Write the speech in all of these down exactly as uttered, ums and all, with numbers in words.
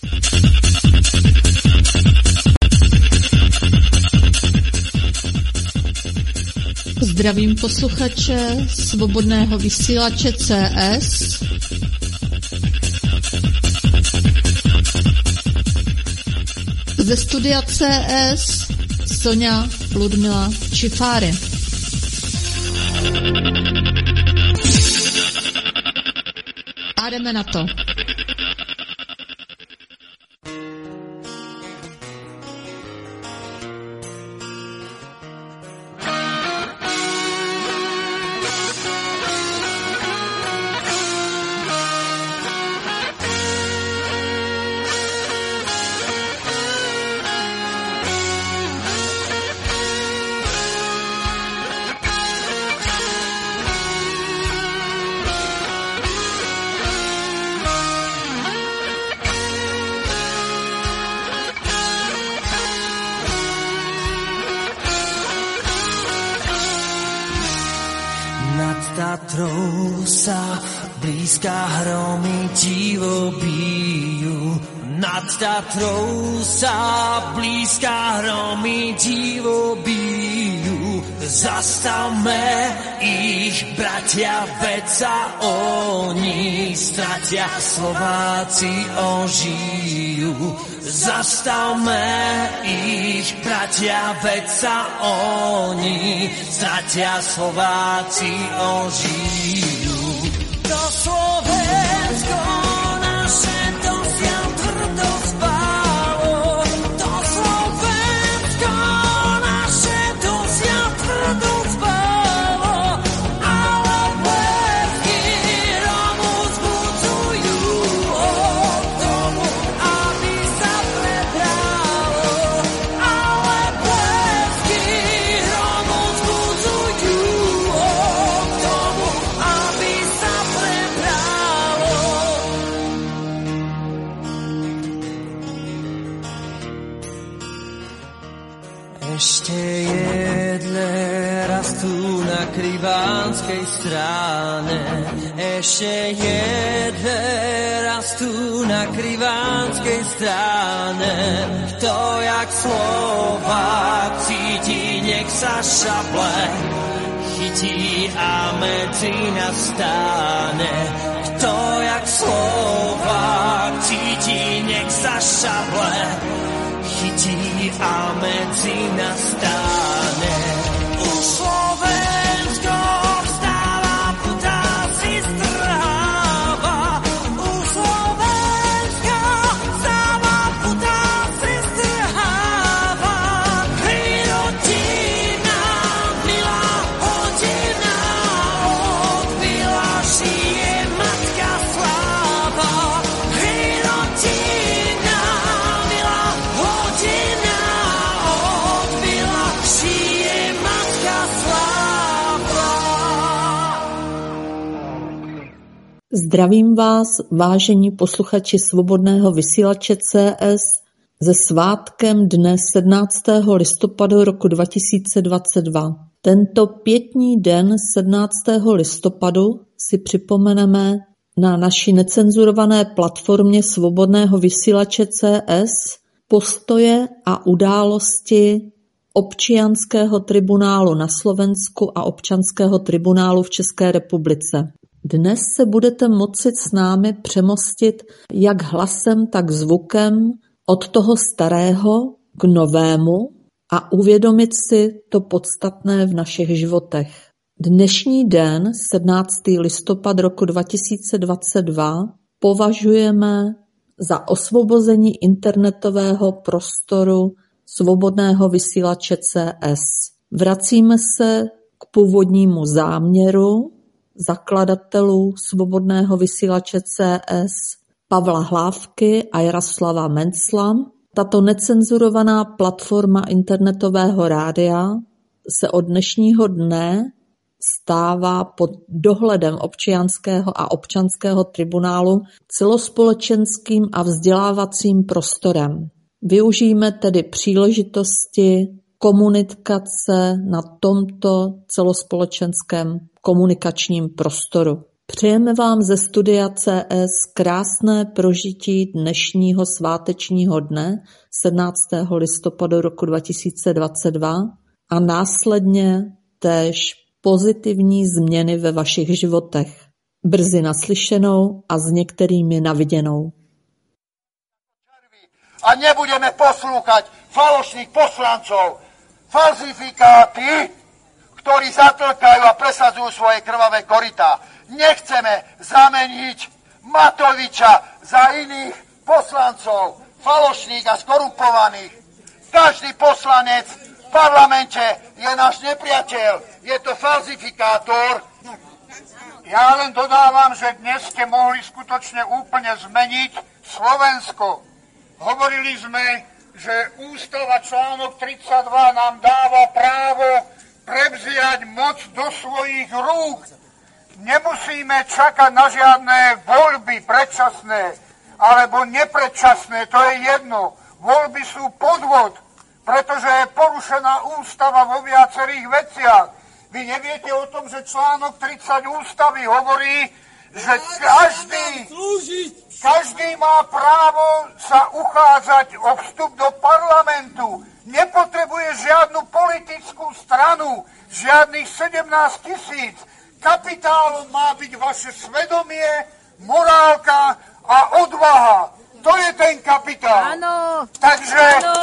Zdravím posluchače Svobodného vysílače C S. Ze studia C S Sonja Ludmila Čifáry. A jdeme na to. Tatrou sa blízka hromy divo bijú. Nad Tatrou sa blízka hromy divo bijú. Zastavme ich, bratia, veď sa oni stratia, Slováci ožijú. Zastavme ich, bratia, veď sa oni stratia, Slováci ožijú. To Slovensko naše dosiaľ tvrdo spálo. To Slovensko naše dosiaľ tvrdo spálo. Ale blesky Romu zbudzujú od tomu, aby sa prebralo. Ale blesky Romu zbudzujú od tomu, aby sa prebralo. Ešte jedle rastú na Krivánskej strane. Ešte jedle rastú na Krivánskej strane. Kto jak Slovák cíti, nech sa šaple chytí a medzi nás stáne. Kto jak Slovák cíti, nech sa šaple chytí a medzi nás stáne. Už Slovensko vstáva, putá si strháva. Už Slovensko vstáva, putá si strháva. Hej, rodina, milá hodina, odbila žije matka sláva. Hej, rodina, milá hodina, odbila žije matka sláva. Zdravím vás, vážení posluchači Svobodného vysílače C S, se svátkem dne sedmnáctého listopadu roku dva tisíce dvacet dva. Tento pětní den sedmnáctého listopadu si připomeneme na naší necenzurované platformě Svobodného vysílače C S postoje a události občianského tribunálu na Slovensku a občanského tribunálu v České republice. Dnes se budete moci s námi přemostit jak hlasem, tak zvukem od toho starého k novému a uvědomit si to podstatné v našich životech. Dnešní den, sedmnáctého listopad roku dva tisíce dvacet dva, považujeme za osvobození internetového prostoru Svobodného vysílače C S. Vracíme se k původnímu záměru zakladatelů Svobodného vysílače C S Pavla Hlávky a Jaroslava Mencla. Tato necenzurovaná platforma internetového rádia se od dnešního dne stává pod dohledem občianského a občanského tribunálu celospolečenským a vzdělávacím prostorem. Využijeme tedy příležitosti komunikace na tomto celospolečenském komunikačním prostoru. Přejeme vám ze studia C S krásné prožití dnešního svátečního dne sedmnáctého listopadu roku dva tisíce dvacet dva a následně též pozitivní změny ve vašich životech. Brzy naslyšenou a s některými naviděnou. A nebudeme poslúchať falošných poslancov, falzifikáty, ktorí zatlkajú a presadzujú svoje krvavé korytá. Nechceme zameniť Matoviča za iných poslancov, falošných a skorumpovaných. Každý poslanec v parlamente je náš nepriateľ, je to falzifikátor. Ja len dodávam, že dnes ste mohli skutočne úplne zmeniť Slovensko. Hovorili sme, že ústava článok tridsaťdva nám dáva právo prevziať moc do svojich rúk. Nemusíme čakať na žiadne voľby predčasné alebo nepredčasné, to je jedno. Voľby sú podvod, pretože je porušená ústava vo viacerých veciach. Vy neviete o tom, že článok tridsať ústavy hovorí, že každý, každý má právo sa uchádzať o vstup do parlamentu. Nepotrebuje žiadnu politickú stranu, žiadnych sedemnásť tisíc. Kapitálom má byť vaše svedomie, morálka a odvaha. To je ten kapitál. Áno. Takže, áno.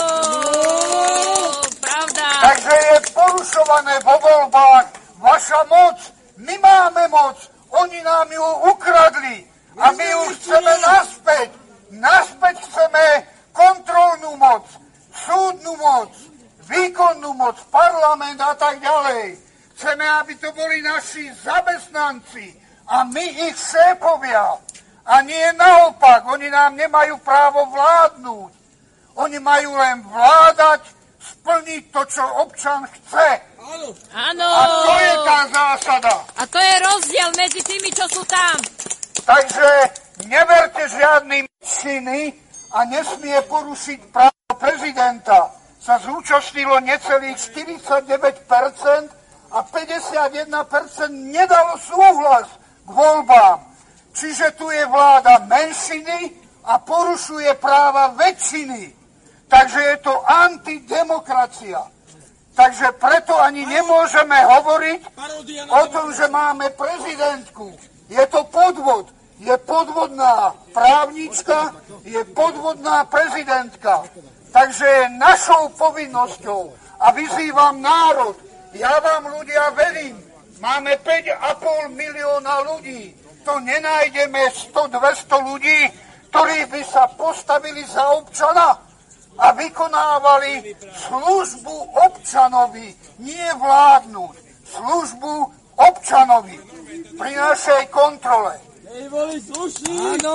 Pravda. Takže je porušované vo voľbách vaša moc. My máme moc. Oni nám ju ukradli. A my ju chceme naspäť. Naspäť chceme kontrolnú moc, súdnu moc, výkonnú moc, parlament a tak ďalej. Chceme, aby to boli naši zamestnanci a my ich šéfovia. A nie naopak, oni nám nemajú právo vládnuť. Oni majú len vládať, splniť to, čo občan chce. Áno. A to je tá zásada. A to je rozdiel medzi tými, čo sú tam. Takže neverte žiadnym činy a nesmie porušiť právo prezidenta. Sa zúčastnilo necelých štyridsaťdeväť percent a päťdesiatjeden percent nedalo súhlas k voľbám. Čiže tu je vláda menšiny a porušuje práva väčšiny. Takže je to antidemokracia. Takže preto ani nemôžeme hovoriť o tom, že máme prezidentku. Je to podvod. Je podvodná právnička, je podvodná prezidentka. Takže je našou povinnosťou a vyzývam národ. Ja vám, ľudia, verím. Máme päť a pol milióna ľudí. To nenájdeme sto dvesto ľudí, ktorí by sa postavili za občana a vykonávali službu občanovi, nie vládnuť, službu občanovi pri našej kontrole. Áno.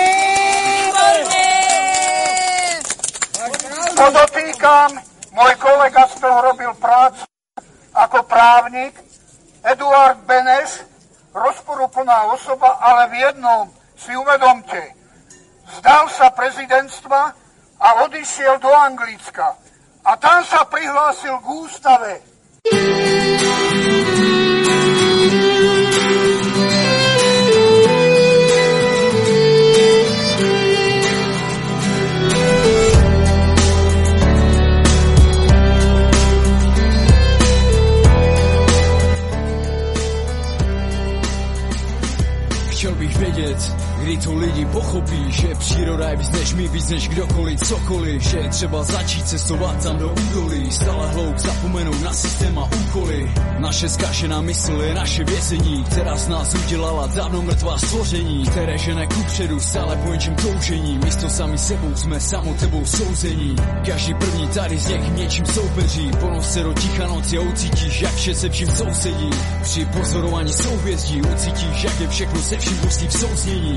Podotýkam, môj kolega z toho robil prácu ako právnik, Eduard Beneš, rozporuplná osoba, ale v jednom si uvedomte, vzdal sa prezidentstva a odišiel do Anglicka. A tam sa prihlásil k ústave. Chtěl bych vědět, kdy to lidi pochopí, že příroda je víc než my, víc než kdokoliv, cokoliv, že je třeba začít cestovat tam do údolí, stále hloub zapomenout na systém a úkoly. Naše zkažená mysl je naše vězení, která z nás udělala dávno mrtvá stvoření, které žene kupředu stále po něčem toužení, místo sami sebou jsme samotebou souzení. Každý první tady z nich něčím soupeří, ponos se do ticha noci a ucítíš, jak vše se vším sousedí. Při pozorování souhvězdí ucítíš, jak je všechno se vším pustí v souznění. Bohužel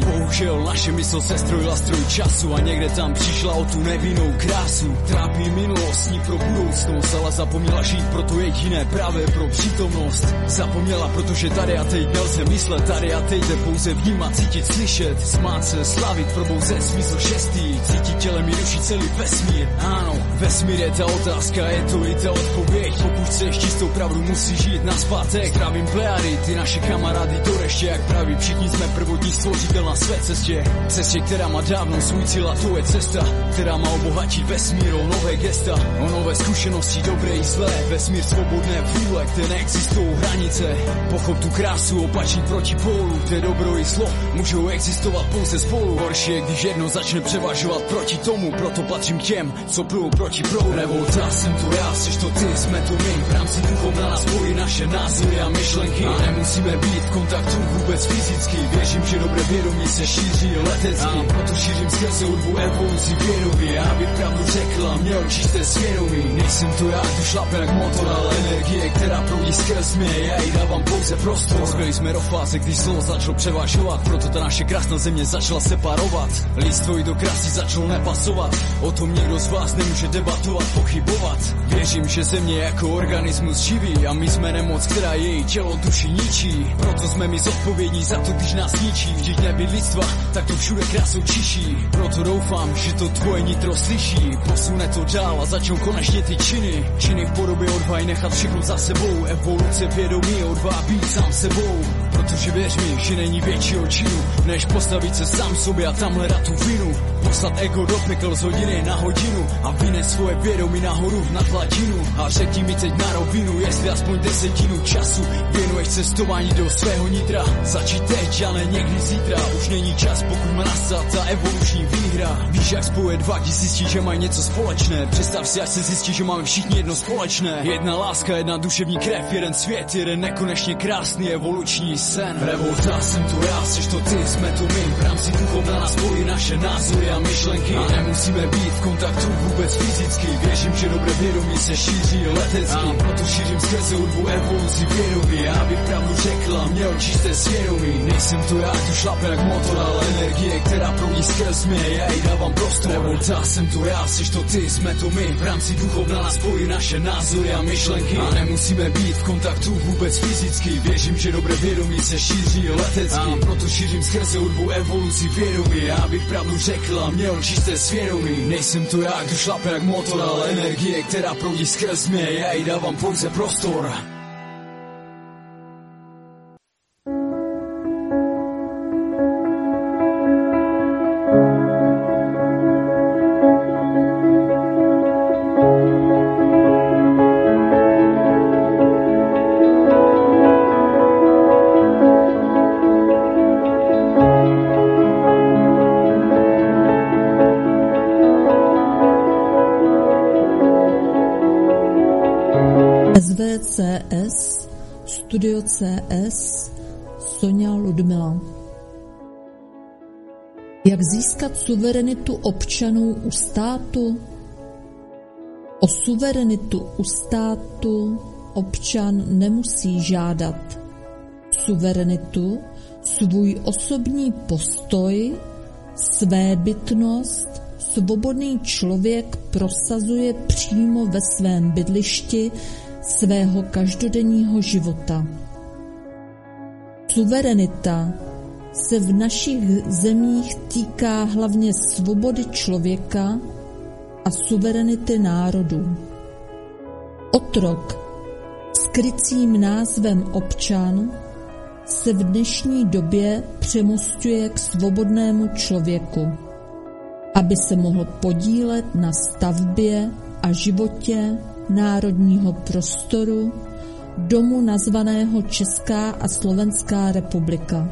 přišel, naše mysl se strojila stroj času a někde tam přišla o tu nevinnou krásu. Trápí minulostní pro budoucnost, ale zapomněla žít pro to jediné právě pro přítomnost. Zapomněla, protože tady a teď nelze myslet, tady a teď jde pouze vnímat, cítit, slyšet, smát se, slavit, probouzet smysl šestý, cítit tělem i duší celý vesmír. Ano, vesmír je ta otázka, je to i ta odpověď. Pokud chceš čistou pravdu, musíš žít nazpátek. Zdravím plejady, ty naše kamarády to ještě, jak praví, všichni jsme prvotní stvořitel na své cestě. Cestě, která má dávno svůj cíl a to je cesta, která má obohatit vesmír o nové gesta, o nové zkušenosti, dobré i zlé. Vesmír svobodné vůle, kde neexistují hranice. Pochop tu krásu, opačný proti pólu, kde dobro i zlo můžou existovat pouze spolu. Horší je, když jedno začne převažovat proti tomu, proto patřím k těm, co plujou proti proudu. Revolta, jsem to já, seš to ty, jsme to my. V rámci duchov na nás spojí naše názory a myšlenky. A nemusíme být v kontaktu vůbec fyzicky. Věřím, že dobré vědomí se šíří letecky. Proto šířím skrze hudbu evoluci vědomí. Abych pravdu řekl a měl čisté svědomí. Nejsem to já, tu šlape jak motor, ale energie, která proudí skrz mě. Já jí dávám pouze prostor. Zbyli jsme do fáze, když slovo začalo převažovat. Proto ta naše krásná země začala separovat. Lidstvo i do krásy začalo nepasovat. O tom někdo z vás nemůže debatovat, pochybovat. Věřím, že země jako organismus živí a my jsme nemoc, která její tělo duši ničí. Proto jsme my zodpovědní za to, když nás ničí. Vždyť nebyt lidstva, tak to všude krásou čiší. Proto doufám, že to tvoje nitro slyší. Posune to dál a začnou konečně ty činy. Činy v podobě odvahy nechat všechno za sebou. Evoluce vědomí odvaha být sám sebou. Protože věř mi, že není většího činu, než postavit se sám sobě a tam hledat tu vinu. Poslat ego do pekel z hodiny na hodinu a vynes svoje vědomí nahoru na hladinu. A řekni mi teď na rovinu, jestli aspoň desetinu času věnuješ cestování do svého nitra. Začít teď, ale někdy zítra. Už není čas, pokud má nastat ta evoluční výhra. Víš, jak spojuje dva, když zjistí, že mají něco společné. Představ si, až se zjistí, že máme všichni jedno společné. Jedna láska, jedna duševní krev, jeden svět, jeden nekonečně krásný evoluční sen. Revolta, jsem to já, seš to ty, jsme to my. V rámci duchov na nás spojí naše názory a myšlenky. A nemusíme být v kontaktu vůbec fyzicky. Věřím, že dobré vědomí se šíří letecky. A proto šířím skrze hudbu evoluci vědomí. Abych pravdu řekl a měl čisté svědomí. Nejsem to já, tu šlape jak motor, ale energie, která proudí skrz mě, já jí dávám prostor. Revolta, jsem to já, seš to ty, jsme to my. V rámci duchov na nás spojí naše názory a myšlenky. A nemusíme být v kontaktu vůbec fyzicky. Věřím, že dobré vědomí se šíří letecky. A proto šířím skrze hudbu evoluci vědomí. Abych pravdu řekl a měl čisté svědomí. Nejsem to já, kdo šlape jak motor, ale energie, která proudí skrz mě, já jí dávám pouze prostor. S V C S, Studio C S, Sonja Ludmila. Jak získat suverenitu občanů u státu? O suverenitu u státu občan nemusí žádat. Suverenitu, svůj osobní postoj, svébytnost, svobodný člověk prosazuje přímo ve svém bydlišti svého každodenního života. Suverenita se v našich zemích týká hlavně svobody člověka a suverenity národů. Otrok s krycím názvem občan se v dnešní době přemosťuje k svobodnému člověku, aby se mohl podílet na stavbě a životě národního prostoru, domu nazvaného Česká a Slovenská republika.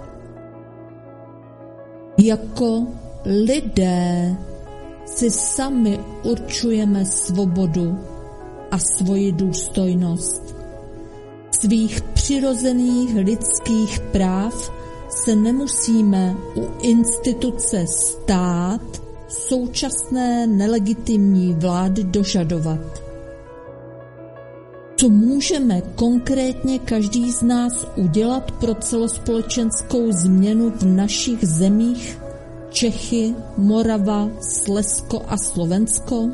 Jako lidé si sami určujeme svobodu a svoji důstojnost. Svých přirozených lidských práv se nemusíme u instituce stát současné nelegitimní vlády dožadovat. Co můžeme konkrétně každý z nás udělat pro celospolečenskou změnu v našich zemích Čechy, Morava, Slezsko a Slovensko?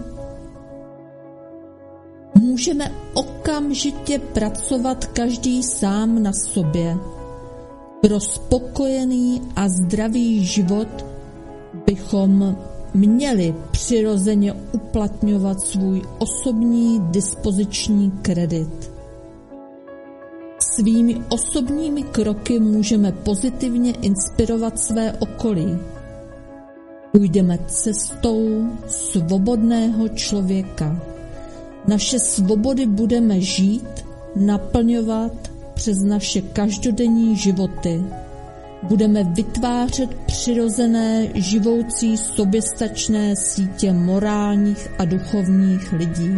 Můžeme okamžitě pracovat každý sám na sobě. Pro spokojený a zdravý život bychom měli přirozeně uplatňovat svůj osobní dispoziční kredit. Svými osobními kroky můžeme pozitivně inspirovat své okolí. Půjdeme cestou svobodného člověka. Naše svobody budeme žít, naplňovat přes naše každodenní životy. Budeme vytvářet přirozené, živoucí, soběstačné sítě morálních a duchovních lidí.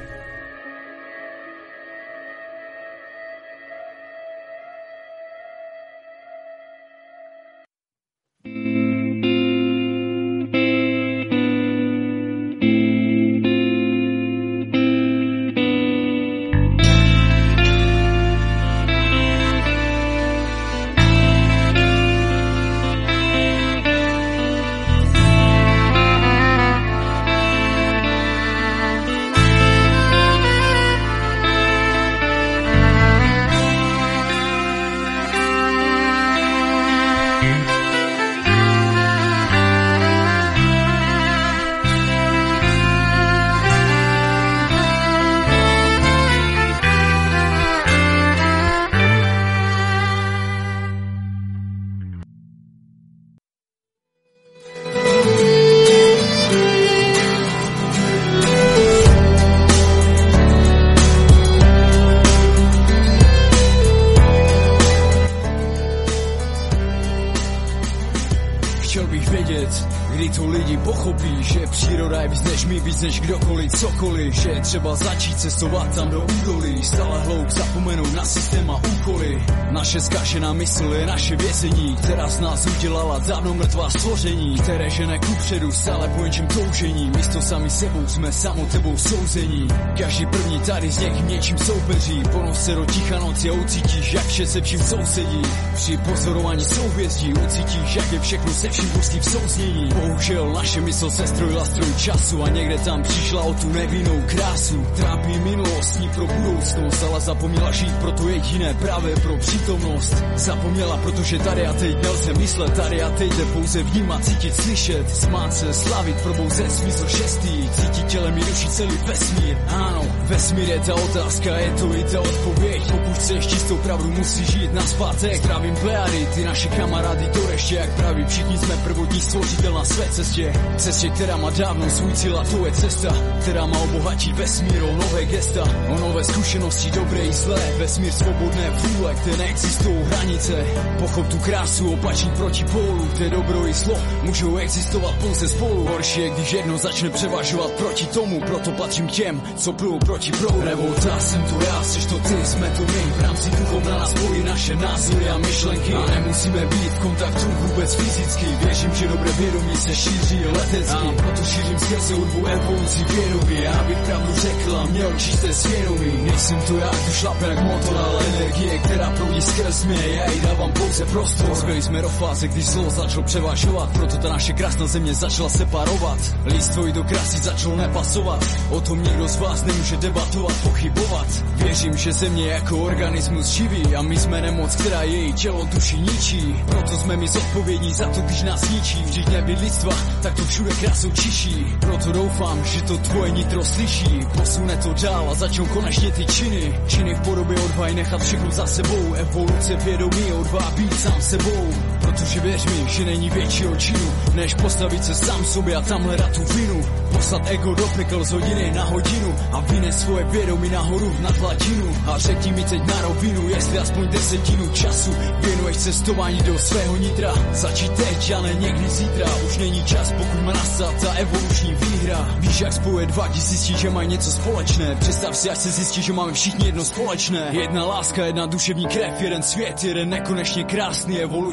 Než kdokoliv, cokoliv, že je třeba začít cestovat tam do údolí, stále hloub zapomenou na systém a úkoly. Naše zkažená mysl je naše vězení, která z nás udělala dávno mrtvá stvoření, které žene kupředu stále po něčem toužení. Místo sami sebou jsme samotebou souzení. Každý první tady s někým něčím soupeří, ponos se do ticha noci a ucítíš, jak vše se vším sousedí. Při pozorování souhvězdí ucítíš, jak je všechno se vším pustí v souznění. Bohužel naše mysl se strojila stroj času a někde tam přišla o tu nevinnou krásu. Trápí minulost, ní pro budoucnost, ale zapomněla žít pro to jediné právě pro přítomnost. Zapomněla, protože tady a teď nelze myslet, tady a teď jde pouze vnímat, cítit, slyšet, smát se, slavit, probouzet smysl šestý, cítit tělem i duši celý vesmír. Ano, vesmír je ta otázka, je to i ta odpověď. Pokud chceš čistou pravdu, musíš žít nazpátek. Zdravím Plejády, ty naše kamarády do reště, jak praví, všichni jsme prvotní stvořitel na své cestě. Cestě, která má dávno svůj cíl a to je cesta, která má obohatí vesmír o nové gesta, o nové zkušenosti, dobré i zlé. Vesmír svobodné vůle, kde neexistují hranice. Pochop tu krásu opačných protipólů, kde dobro i zlo můžou existovat pouze spolu. Horší je, když jedno začne převažovat proti tomu, proto patřím k těm, co plujou proti proudu. Revolta, jsem tu já, jsi to ty, jsme to my. V rámci duchom na nás spojí naše názory a myšlenky. A nemusíme být v kontaktu vůbec fyzicky. Věřím, že dobré vědomí se šíří letecky. A proto šířím skrze hudbu evoluci vědomí. Abych pravdu řekl a měl čisté svědomí. Nejsem to já, tu šlape jak motor, ale energie, která proudí skrz mě, já jí dávám pouze prostor. Zbyli jsme do fáze, když zlo začalo převažovat, proto ta naše krásná země začala separovat. Lístvo i do krásy začalo nepasovat, o tom nikdo z vás nemůže debatovat, pochybovat. Věřím, že země jako organismus živí a my jsme nemoc, která její tělo duši ničí. Proto jsme my zodpovědní za to, když nás ničí. Vždyť nebyt lidstva, tak to všude krásou čiší. Proto doufám, že to tvoje nitro slyší, posune to dál a začnou konečně ty činy. Činy v podobě odvahy nechat všechno za sebou, evoluce vědomí, odvaha být sám sebou. Protože věř mi, že není většího činu, než postavit se sám sobě a tam hledat tu vinu. Poslat ego do pekel z hodiny na hodinu a vynes svoje vědomí nahoru nad hladinu. A řekni mi teď na rovinu, jestli aspoň desetinu času věnuješ cestování do svého nitra. Začít teď, ale někdy zítra, už není čas, pokud má nastat ta evoluční výhra. Víš, jak spojuje dva, když zjistí, že mají něco společné. Představ si, až se zjistí, že máme všichni jedno společné. Jedna láska, jedna duševní krev, jeden svět, jeden nekonečně krásný evoluční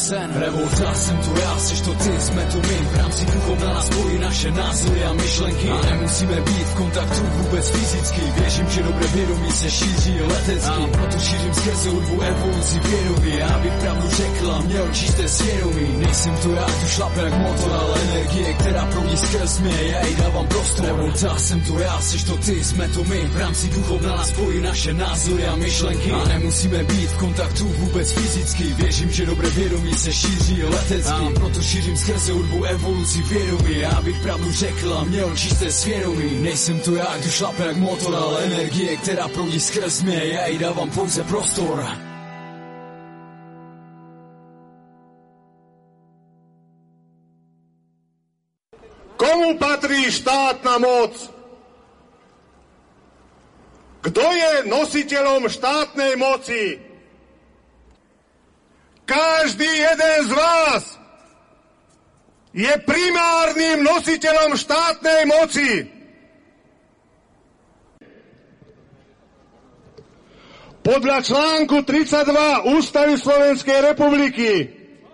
sen. Revolta jsem to já, seš to ty, jsme to my. V rámci duchovna nás spojí naše názory a myšlenky. A nemusíme být v kontaktu vůbec fyzicky. Věřím, že dobré vědomí se šíří letecky. A proto šířím skrze hudbu evoluci vědomí. Abych pravdu řekla, měl čisté svědomí. Nejsem to já, tu šlape jak motor, ale energie, která proudí skrz mě, já jí dávám prostor. Revolta jsem to já, seš to ty, jsme to my. V rámci duchovna nás spojí naše názory a myšlenky. A nemusíme být v kontaktu vůbec fyzicky. Věřím, že dobré vědomí se šíří letecky. A proto šířím skrze hudbu evoluci vědomí. Abych pravdu řekla, měl čisté svědomí. Nejsem to já, kdo šlape jak motor, ale energie, která proudí skrz mě, já jí dávám pouze prostor. Komu patrí štátna moc? Kto je nositeľom štátnej moci? Každý jeden z vás je primárnym nositeľom štátnej moci. Podľa článku tridsaťdva Ústavy Slovenskej republiky.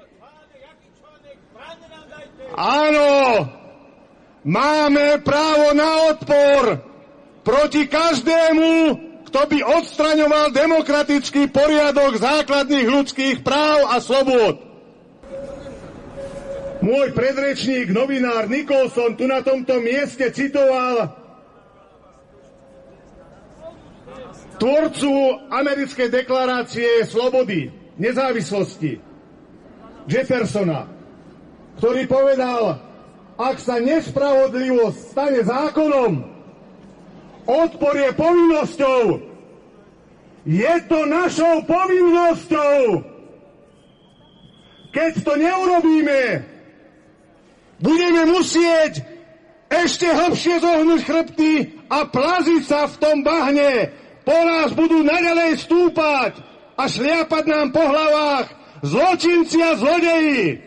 Áno, máme právo na odpor proti každému, kto by odstraňoval demokratický poriadok základných ľudských práv a slobôd. Môj predrečník, novinár Nicholson, tu na tomto mieste citoval tvorcu americkej deklarácie slobody, nezávislosti, Jeffersona, ktorý povedal, ak sa nespravodlivosť stane zákonom, odpor je povinnosťou. Je to našou povinnosťou. Keď to neurobíme, budeme musieť ešte hlbšie zohnúť chrbty a plaziť sa v tom bahne. Po nás budú naďalej stúpať a šliapať nám po hlavách zločinci a zlodeji.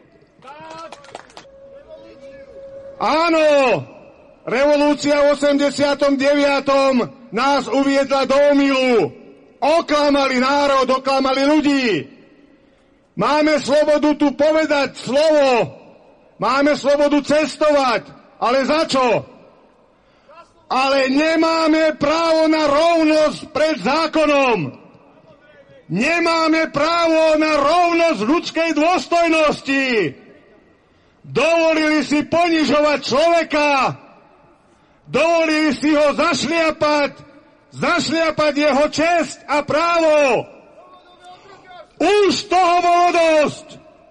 Áno, revolúcia v osemdesiatom deviatom nás uviedla do omylu. Oklamali národ, oklamali ľudí. Máme slobodu tu povedať slovo. Máme slobodu cestovať. Ale za čo? Ale nemáme právo na rovnosť pred zákonom. Nemáme právo na rovnosť ľudskej dôstojnosti. Dovolili si ponižovať človeka. Dovolili si ho zašliapať, zašliapať jeho česť a právo. Už toho bolo dosť.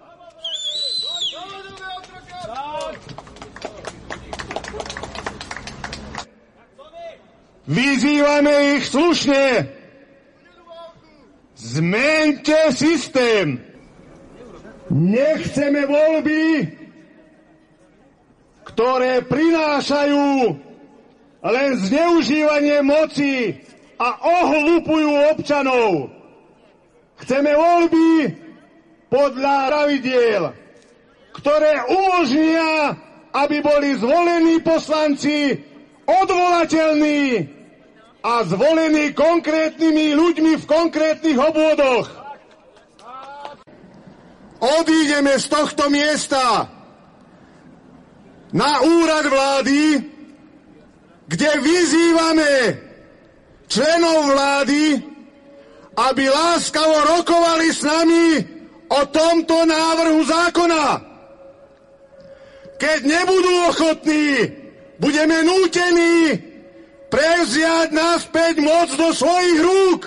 Vyzývame ich slušne. Zmeňte systém. Nechceme voľby, ktoré prinášajú len zneužívanie moci a ohlupujú občanov. Chceme voľby podľa pravidiel, ktoré umožnia, aby boli zvolení poslanci odvolateľní a zvolení konkrétnymi ľuďmi v konkrétnych obvodoch. Odídeme z tohto miesta na úrad vlády, kde vyzývame členov vlády, aby láskavo rokovali s nami o tomto návrhu zákona. Keď nebudú ochotní, budeme nútení prevziať naspäť moc do svojich rúk.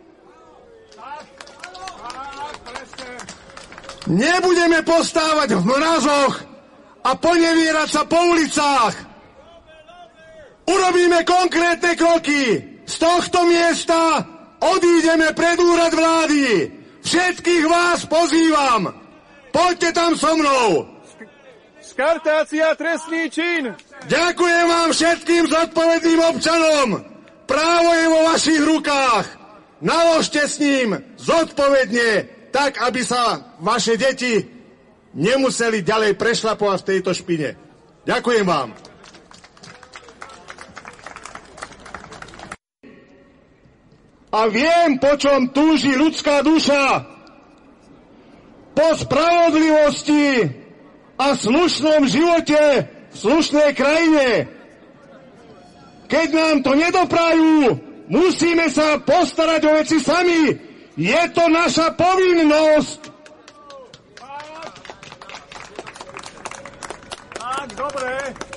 Nebudeme postávať v mrazoch a ponevierať sa po ulicách. Urobíme konkrétne kroky. Z tohto miesta odídeme pred úrad vlády. Všetkých vás pozývam. Poďte tam so mnou. Skartácia, trestný čin. Ďakujem vám všetkým zodpovedným občanom. Právo je vo vašich rukách. Naložte s ním zodpovedne, tak, aby sa vaše deti nemuseli ďalej prešlapovať v tejto špine. Ďakujem vám. A viem, po čom túži ľudská duša. po spravodlivosti a slušnom živote v slušnej krajine. Keď nám to nedoprajú, musíme sa postarať o veci sami. Je to naša povinnosť. Tak, dobre.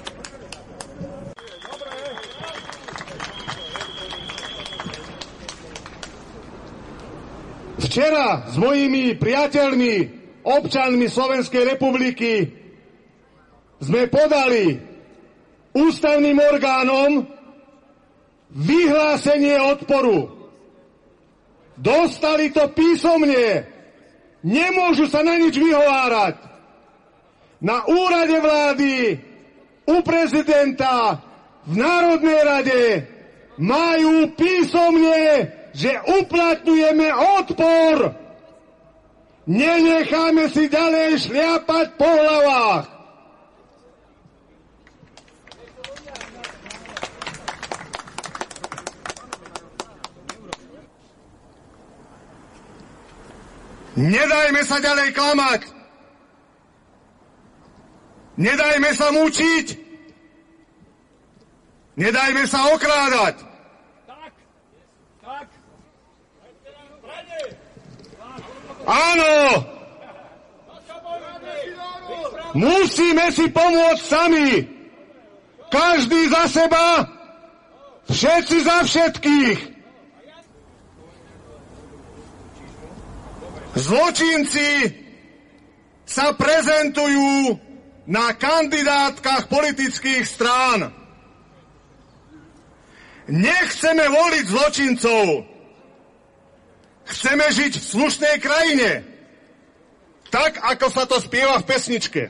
Včera s mojimi priateľmi, občanmi Slovenskej republiky, sme podali ústavným orgánom vyhlásenie odporu. Dostali to písomne. Nemôžu sa na nič vyhovárať. Na úrade vlády, u prezidenta, v Národnej rade majú písomne, že uplatňujeme odpor. Nenecháme si ďalej šliapať po hlavách. Nedajme sa ďalej klamať. Nedajme sa mučiť. Nedajme sa okrádať. Tak, tak. Áno! Musíme si pomôcť sami. Každý za seba, všetci za všetkých. Zločinci sa prezentujú na kandidátkach politických strán. Nechceme voliť zločincov. Chceme žiť v slušnej krajine. Tak, ako sa to spieva v pesničke.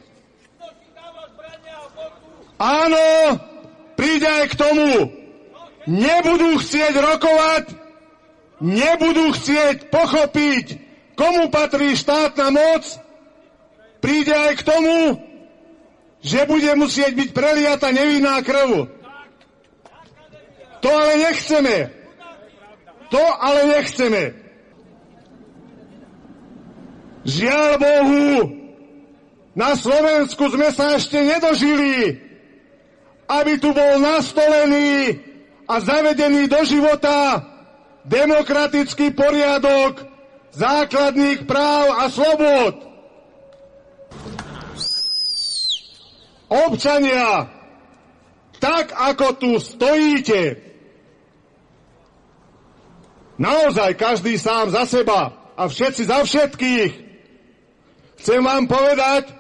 Áno, príde aj k tomu. Nebudú chcieť rokovať, nebudú chcieť pochopiť, komu patrí štátna moc, príde aj k tomu, že bude musieť byť preliata nevinná krv. To ale nechceme. To ale nechceme. Žiaľ Bohu, na Slovensku sme sa ešte nedožili, aby tu bol nastolený a zavedený do života demokratický poriadok základných práv a slobod. Občania, tak ako tu stojíte, naozaj každý sám za seba a všetci za všetkých, chcem vám povedať,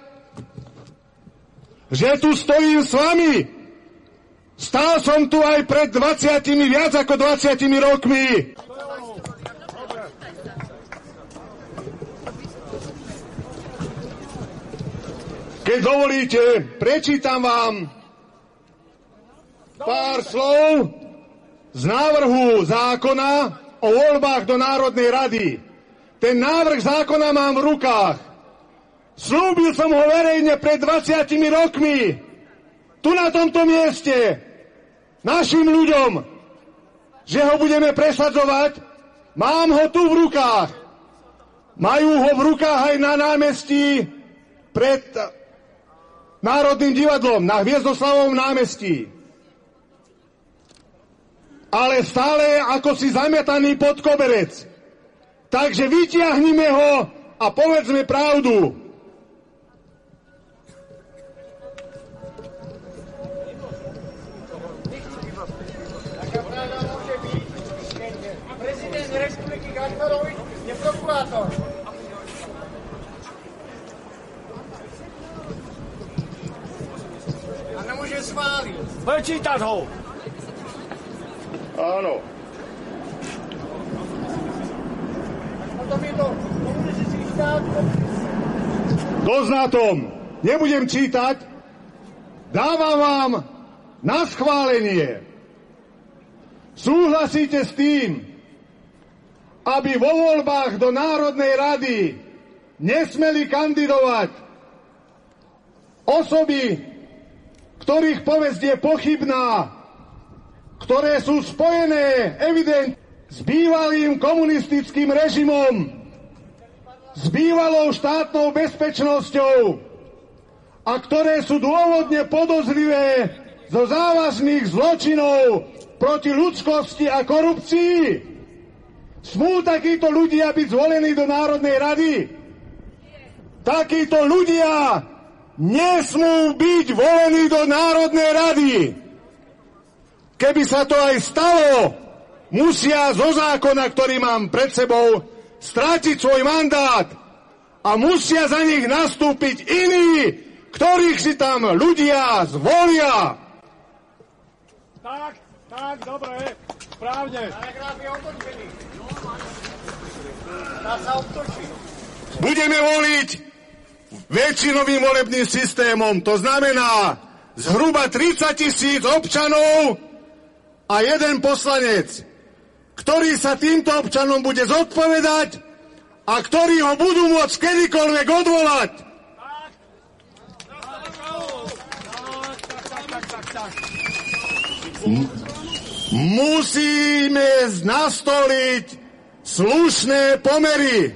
že tu stojím s vami. Stál som tu aj pred dvadsiatimi, viac ako dvadsiatimi rokmi. Keď dovolíte, prečítam vám pár slov z návrhu zákona o voľbách do Národnej rady. Ten návrh zákona mám v rukách. Slúbil som ho verejne pred dvadsiatimi rokmi. Tu na tomto mieste našim ľuďom, že ho budeme presadzovať. Mám ho tu v rukách. Majú ho v rukách aj na námestí pred Národným divadlom, na Hviezdoslavovom námestí. Ale stále je ako si zametaný pod koberec. Takže vytiahnime ho a povedzme pravdu. Prezident republiky Gašparovič je prokurátor. A nemôže schváliť. Prečítať ho. Áno. Potom je to komunistický štát. Dosť na tom. Nebudem čítať. Dávam vám na schválenie. Súhlasíte s tým, aby vo voľbách do Národnej rady nesmeli kandidovať osoby, ktorých povesť je pochybná, ktoré sú spojené evidentne s bývalým komunistickým režimom. s bývalou štátnou bezpečnosťou a ktoré sú dôvodne podozrivé zo závažných zločinov proti ľudskosti a korupcii? Smú takíto ľudia byť zvolení do Národnej rady? Takíto ľudia nesmú byť volení do Národnej rady. Keby sa to aj stalo, musia zo zákona, ktorý mám pred sebou, strátiť svoj mandát a musia za nich nastúpiť iní, ktorých si tam ľudia zvolia. Tak, tak, dobre, správne. Budeme voliť väčšinovým volebným systémom, to znamená zhruba tridsať tisíc občanov a jeden poslanec, ktorý sa týmto občanom bude zodpovedať a ktorí ho budú môcť kedykoľvek odvolať. Musíme nastoliť slušné pomery.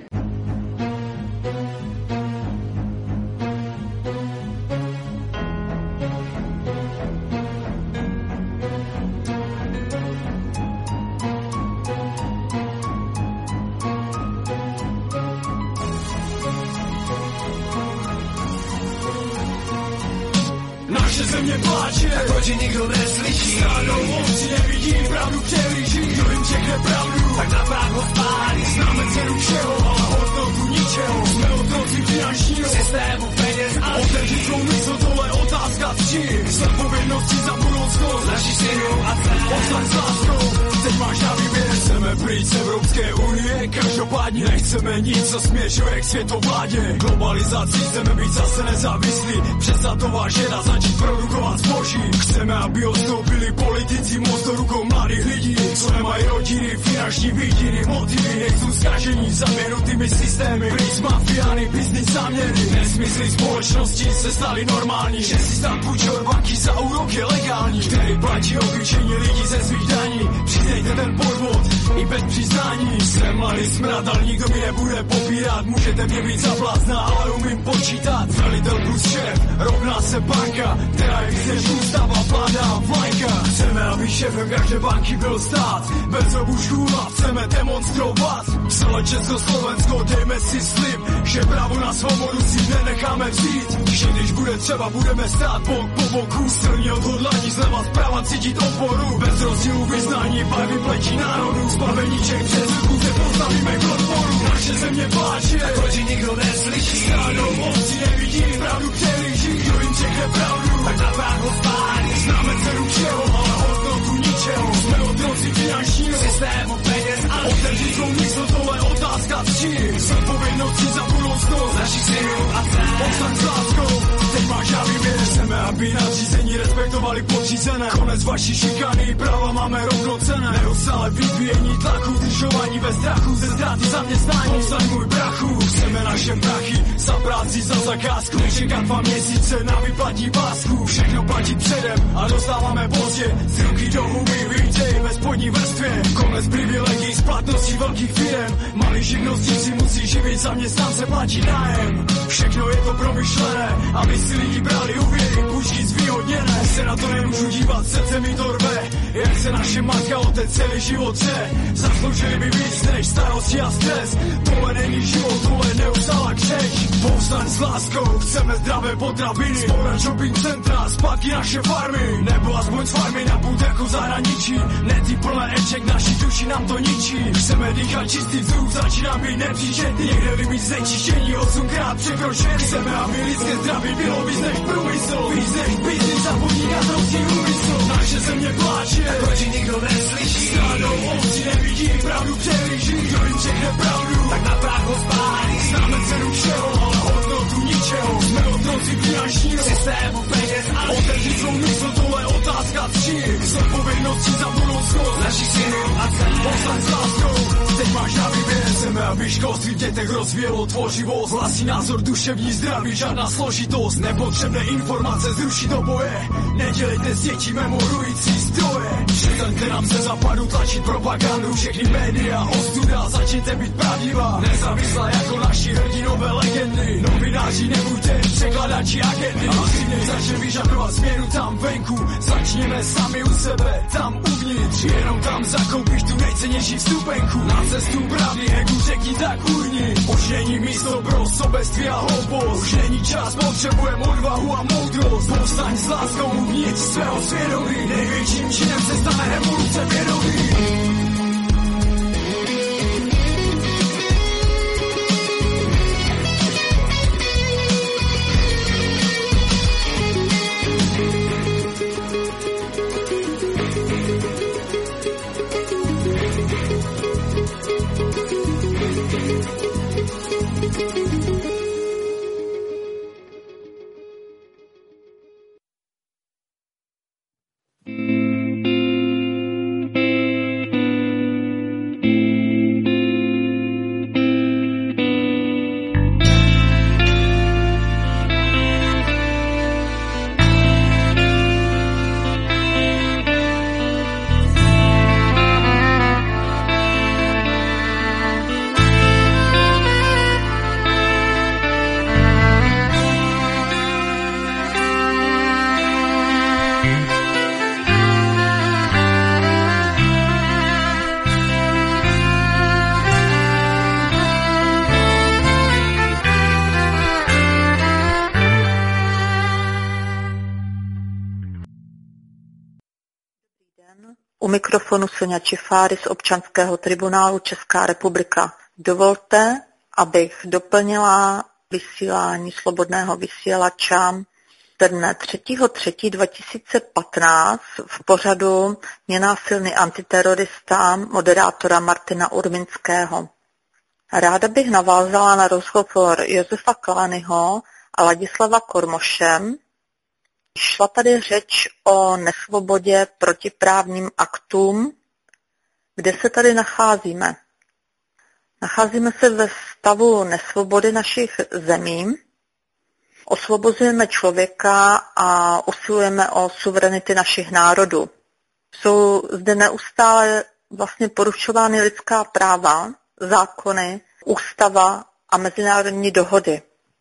Naše země pláče, tak ti nikdo neslyší. Stranou moci nevidí pravdu, přehlíží. Kdo jim řekne pravdu, tak na právo spálí. Známe cenu všeho, ale hodnotu ničeho. Jsme otroci finančního systému peněz a otevřít svou mysl, tohle otázka tři. S odpovědností za budoucnost našich synů a dcer. Ostaň s láskou, teď máš na výběr. Chceme pryč z Evropské unie, každopádně nechceme nic, co směšuje k světovládě. Globalizací chceme být zase nezávislí, přestat to vážena, začít produkovat zboží. Chceme, aby odstoupili politici moc do rukou mladých lidí, co nemají rodiny, finanční výdiny, motivy, nechcou zkažení zaměnutými systémy. Pryč mafiány, biznis záměry, nesmysly společnosti se staly normální. Že si stát půjče od banky za úrok je legální, který platí obyčejní lidi ze svých daní. Přiznejte ten podvod i bez přiznání. Jsem mladý smrad, ale nikdo mi nebude popírat. Můžete mě být za blázna, ale umím počítat. Velitel plus šéf, rovná se banka, která je víc než ústava, vláda, vlajka. Chceme, aby šéfem každé banky byl stát. Bez obušků a chceme demonstrovat. Celé Československo, dejme si slib, že právo na svobodu si nenecháme vzít. Že když bude třeba, budeme stát bok po boku. Silně odhodlání, zleva zprava cítit oporu. Bez rozdílu vyznání, barvy plečí národů. Zbaveníček přes ruku se postavíme k odporu. Naše země pláče, tak proč nikdo neslyší. Stranou moci nevidí, pravdu přehlíží. Kdo jim řekne pravdu, tak na právo spálí. Známe cenu všeho, ale hodnotu ničeho. Jsme otroci finančního systému peněz a otevřít svou mysl, tohle otázka tři. S odpovědností za budoucnost našich synů a dcer. Ostaň s láskou, teď máš na výběr. Chceme, aby nadřízení respektovali podřízené. Konec vaší šikany, práva máme rovnocenné. Neustále vyvíjení tlaku, držování ve strachu ze ztráty zaměstnání. Ostaň můj brachu, chceme naše prachy za práci, za zakázku. Nečekat dva měsíce na vyplatí pásku. Všechno platí předem a dostáváme pozdě. Z ruky do huby, vítej ve spodní vrstvě. Konec privilegií, splatností velkých firem. Malí živnostníci musí živit, zaměstnance platí nájem. Všechno je to promyšlené, aby si lidi brali úvěry, půjčky zvýhodněné. Se na to nemůžu dívat, srdce mi to rve. Jak se naše matka otec celý život tře. Zasloužili by víc než starosti a stres. Tohle není život, tohle neustálá křeč. Povstaň s láskou, chceme zdravé potraviny. Zbourat shopping centra, zpátky naše farmy. Nebo aspoň z farmy na půd jako zahraničí. Nety plné eček, naší duši nám to ničí. Chceme dýchat čistý vzduch, začíná být nepříčetný. Někde by být znečištění osmkrát překročený. Chceme, aby lidské zdraví bylo víc než průmysl. Víc než biznis a podnikatelský úmysl. Naše země pláče, tak proč nikdo neslyší. Stranou moci nevidí, pravdu přehlíží. Kdo jim řekne pravdu, tak na právo spálí. Známe cenu všeho, ale hodnotu ničeho. Jsme otroci finančního systému peněz a otevřít svou mysl, tohle otázka tři. S odpovědností za budoucnost našich synů a dcer. Ostaň s láskou, teď máš na výběr. Chceme, aby školství v dětech rozvíjelo tvořivost, vlastní názor, duševní zdraví, žádná složitost, nepotřebné informace zrušit do boje, nedělejte z dětí memorující stroje, přestaňte nám ze západu tlačit propagandu, všechny média, ostuda, začněte být pravdivá, nezávislá jako naši hrdinové legendy, novináři nebuďte překladači agendy, a si začne vyžadovat změnu tam venku, začněme sami u sebe, tam uvnitř, jenom tam zakoupíš tu nejcennější vstupenku, na cestu pravdy, egu řekni tak urni, už není místo pro sobectví a hloupost, už není čas, potřebujeme odvahu a moudrost, povstaň s láskou uvnitř svého svědomí, největším činem se stane evoluce vědomí. U mikrofonu Sonja Čifáry z Občanského tribunálu Česká republika. Dovolte, abych doplnila vysílání Slobodného vysílača dne třetího třetího dva tisíce patnáct v pořadu Nenásilný antiterorista moderátora Martina Urminského. Ráda bych navázala na rozhovor Josefa Klányho a Ladislava Kormoše. Šla tady řeč o nesvobodě, protiprávním aktům. Kde se tady nacházíme? Nacházíme se ve stavu nesvobody našich zemí. Osvobozujeme člověka a usilujeme o suverenity našich národů. Jsou zde neustále vlastně porušovány lidská práva, zákony, ústava a mezinárodní dohody.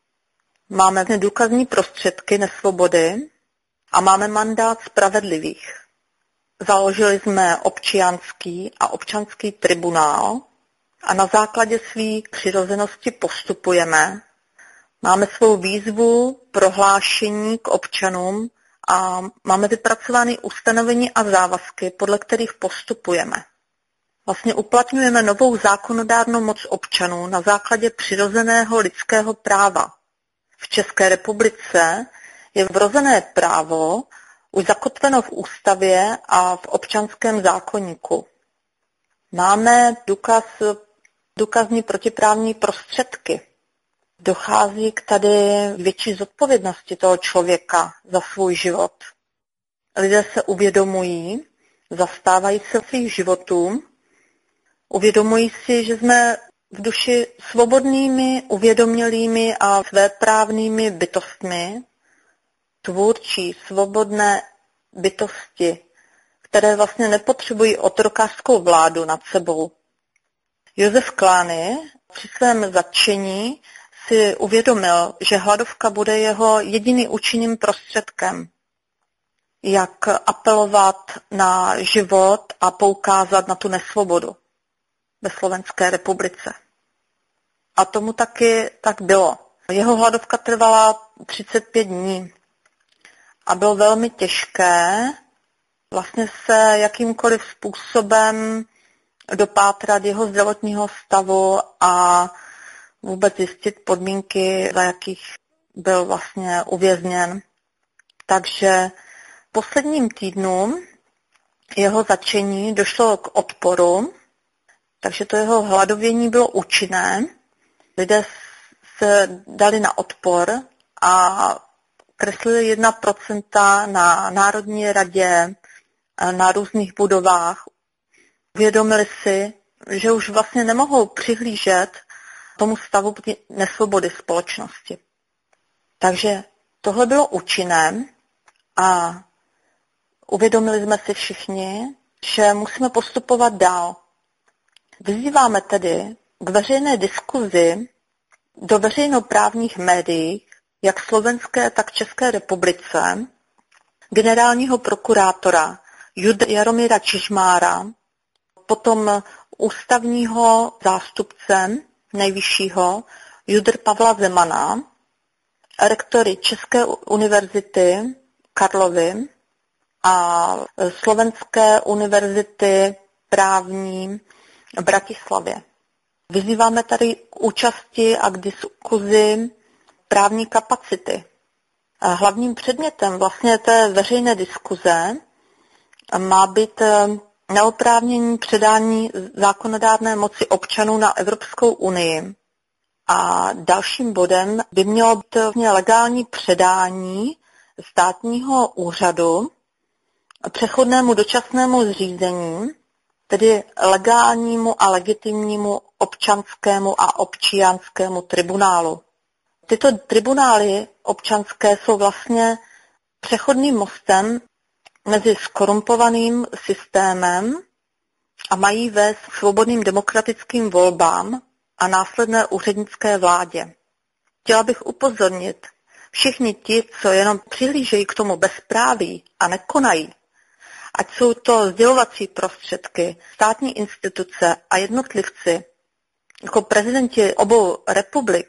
Máme důkazní prostředky nesvobody a máme mandát spravedlivých. Založili jsme občianský a občanský tribunál a na základě své přirozenosti postupujeme. Máme svou výzvu, prohlášení k občanům a máme vypracované ustanovení a závazky, podle kterých postupujeme. Vlastně uplatňujeme novou zákonodárnou moc občanů na základě přirozeného lidského práva. V České republice je vrozené právo už zakotveno v ústavě a v občanském zákoníku. Máme důkaz, důkazní protiprávní prostředky. Dochází k tady větší zodpovědnosti toho člověka za svůj život. Lidé se uvědomují, zastávají se svých životů, uvědomují si, že jsme v duši svobodnými, uvědomělými a svéprávnými bytostmi, tvůrčí, svobodné bytosti, které vlastně nepotřebují otrokářskou vládu nad sebou. Josef Klány při svém zatčení si uvědomil, že hladovka bude jeho jediným účinným prostředkem, jak apelovat na život a poukázat na tu nesvobodu ve Slovenské republice. A tomu taky tak bylo. Jeho hladovka trvala třicet pět dní a bylo velmi těžké vlastně se jakýmkoliv způsobem dopátrat jeho zdravotního stavu a vůbec zjistit podmínky, za jakých byl vlastně uvězněn. Takže v posledním týdnu jeho zatčení došlo k odporu, takže to jeho hladovění bylo účinné. Lidé se dali na odpor a kreslili jedna procenta na Národní radě, na různých budovách. Uvědomili si, že už vlastně nemohou přihlížet tomu stavu nesvobody společnosti. Takže tohle bylo účinné a uvědomili jsme si všichni, že musíme postupovat dál. Vyzýváme tedy k veřejné diskuzi do veřejnoprávních médií, jak slovenské, tak České republice, generálního prokurátora Jaromíra Čižmára, potom ústavního zástupce nejvyššího Judr Pavla Zemana, rektory České univerzity Karlovy a Slovenské univerzity právní v Bratislavě. Vyzýváme tady k účasti a k diskuzi právní kapacity. Hlavním předmětem vlastně té veřejné diskuze má být neoprávnění předání zákonodárné moci občanů na Evropskou unii. A dalším bodem by mělo být legální předání státního úřadu přechodnému dočasnému zřízení, tedy legálnímu a legitimnímu občanskému a občianskému tribunálu. Tyto tribunály občanské jsou vlastně přechodným mostem mezi skorumpovaným systémem a mají vést k svobodným demokratickým volbám a následné úřednické vládě. Chtěla bych upozornit, všichni ti, co jenom přihlížejí k tomu bezpráví a nekonají, ať jsou to sdělovací prostředky, státní instituce a jednotlivci, jako prezidenti obou republik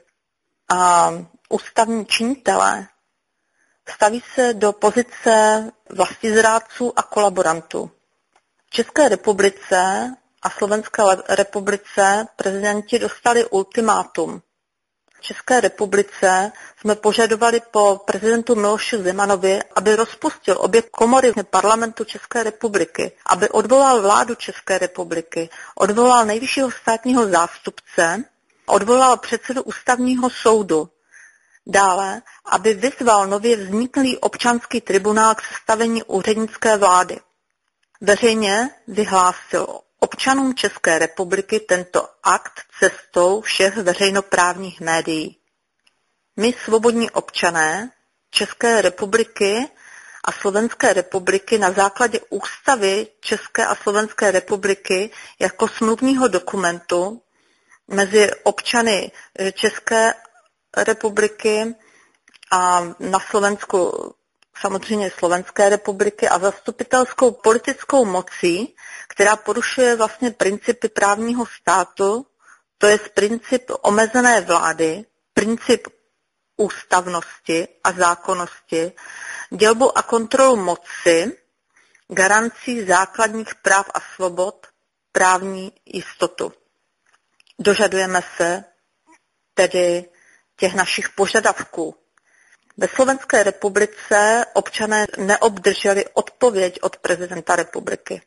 a ústavní činitelé, staví se do pozice vlastizrádců a kolaborantů. V České republice a Slovenské republice prezidenti dostali ultimátum. V České republice jsme požadovali po prezidentu Miloši Zemanovi, aby rozpustil obě komory parlamentu České republiky, aby odvolal vládu České republiky, odvolal nejvyššího státního zástupce, odvolal předsedu ústavního soudu. Dále, aby vyzval nově vzniklý občanský tribunál k sestavení úřednické vlády. Veřejně vyhlásil občanům České republiky tento akt cestou všech veřejnoprávních médií. My, svobodní občané České republiky a Slovenské republiky, na základě ústavy České a Slovenské republiky jako smluvního dokumentu mezi občany České republiky a na Slovensku samozřejmě Slovenské republiky a zastupitelskou politickou mocí, která porušuje vlastně principy právního státu, to je princip omezené vlády, princip ústavnosti a zákonnosti, dělbu a kontrolu moci, garancí základních práv a svobod, právní jistotu. Dožadujeme se tedy těch našich požadavků. Ve Slovenské republice občané neobdrželi odpověď od prezidenta republiky.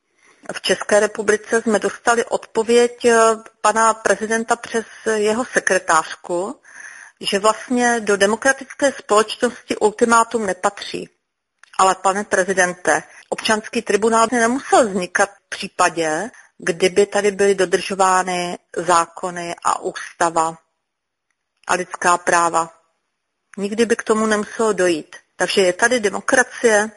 V České republice jsme dostali odpověď pana prezidenta přes jeho sekretářku, že vlastně do demokratické společnosti ultimátum nepatří. Ale pane prezidente, občanský tribunál nemusel vznikat v případě, kdyby tady byly dodržovány zákony a ústava a lidská práva. Nikdy by k tomu nemuselo dojít. Takže je tady demokracie.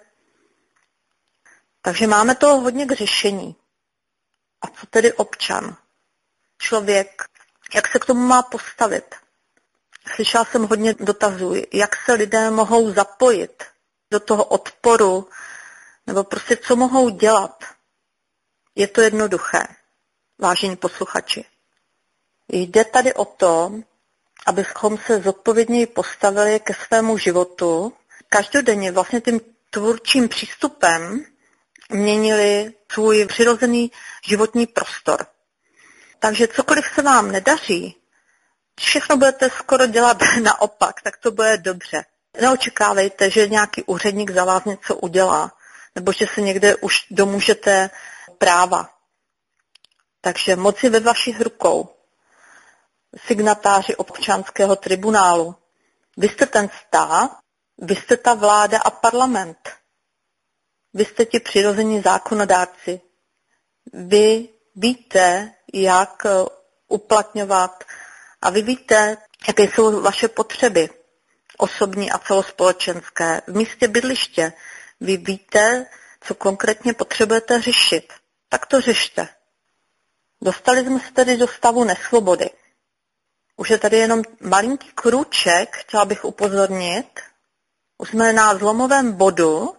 Takže máme toho hodně k řešení. A co tedy občan? Člověk, jak se k tomu má postavit? Slyšela jsem hodně dotazů, jak se lidé mohou zapojit do toho odporu, nebo prostě co mohou dělat. Je to jednoduché, vážení posluchači. Jde tady o to, abychom se zodpovědněji postavili ke svému životu, každodenně vlastně tím tvůrčím přístupem měnili svůj přirozený životní prostor. Takže cokoliv se vám nedaří, všechno budete skoro dělat naopak, tak to bude dobře. Neočekávejte, že nějaký úředník za vás něco udělá, nebo že se někde už domůžete práva. Takže moc je ve vašich rukou. Signatáři občanského tribunálu. Vy jste ten stát, vy jste ta vláda a parlament. Vy jste ti přirození zákonodárci. Vy víte, jak uplatňovat a vy víte, jaké jsou vaše potřeby osobní a celospolečenské. V místě bydliště vy víte, co konkrétně potřebujete řešit. Tak to řešte. Dostali jsme se tedy do stavu nesvobody. Už je tady jenom malinký krůček, chtěla bych upozornit. Už jsme na zlomovém bodu,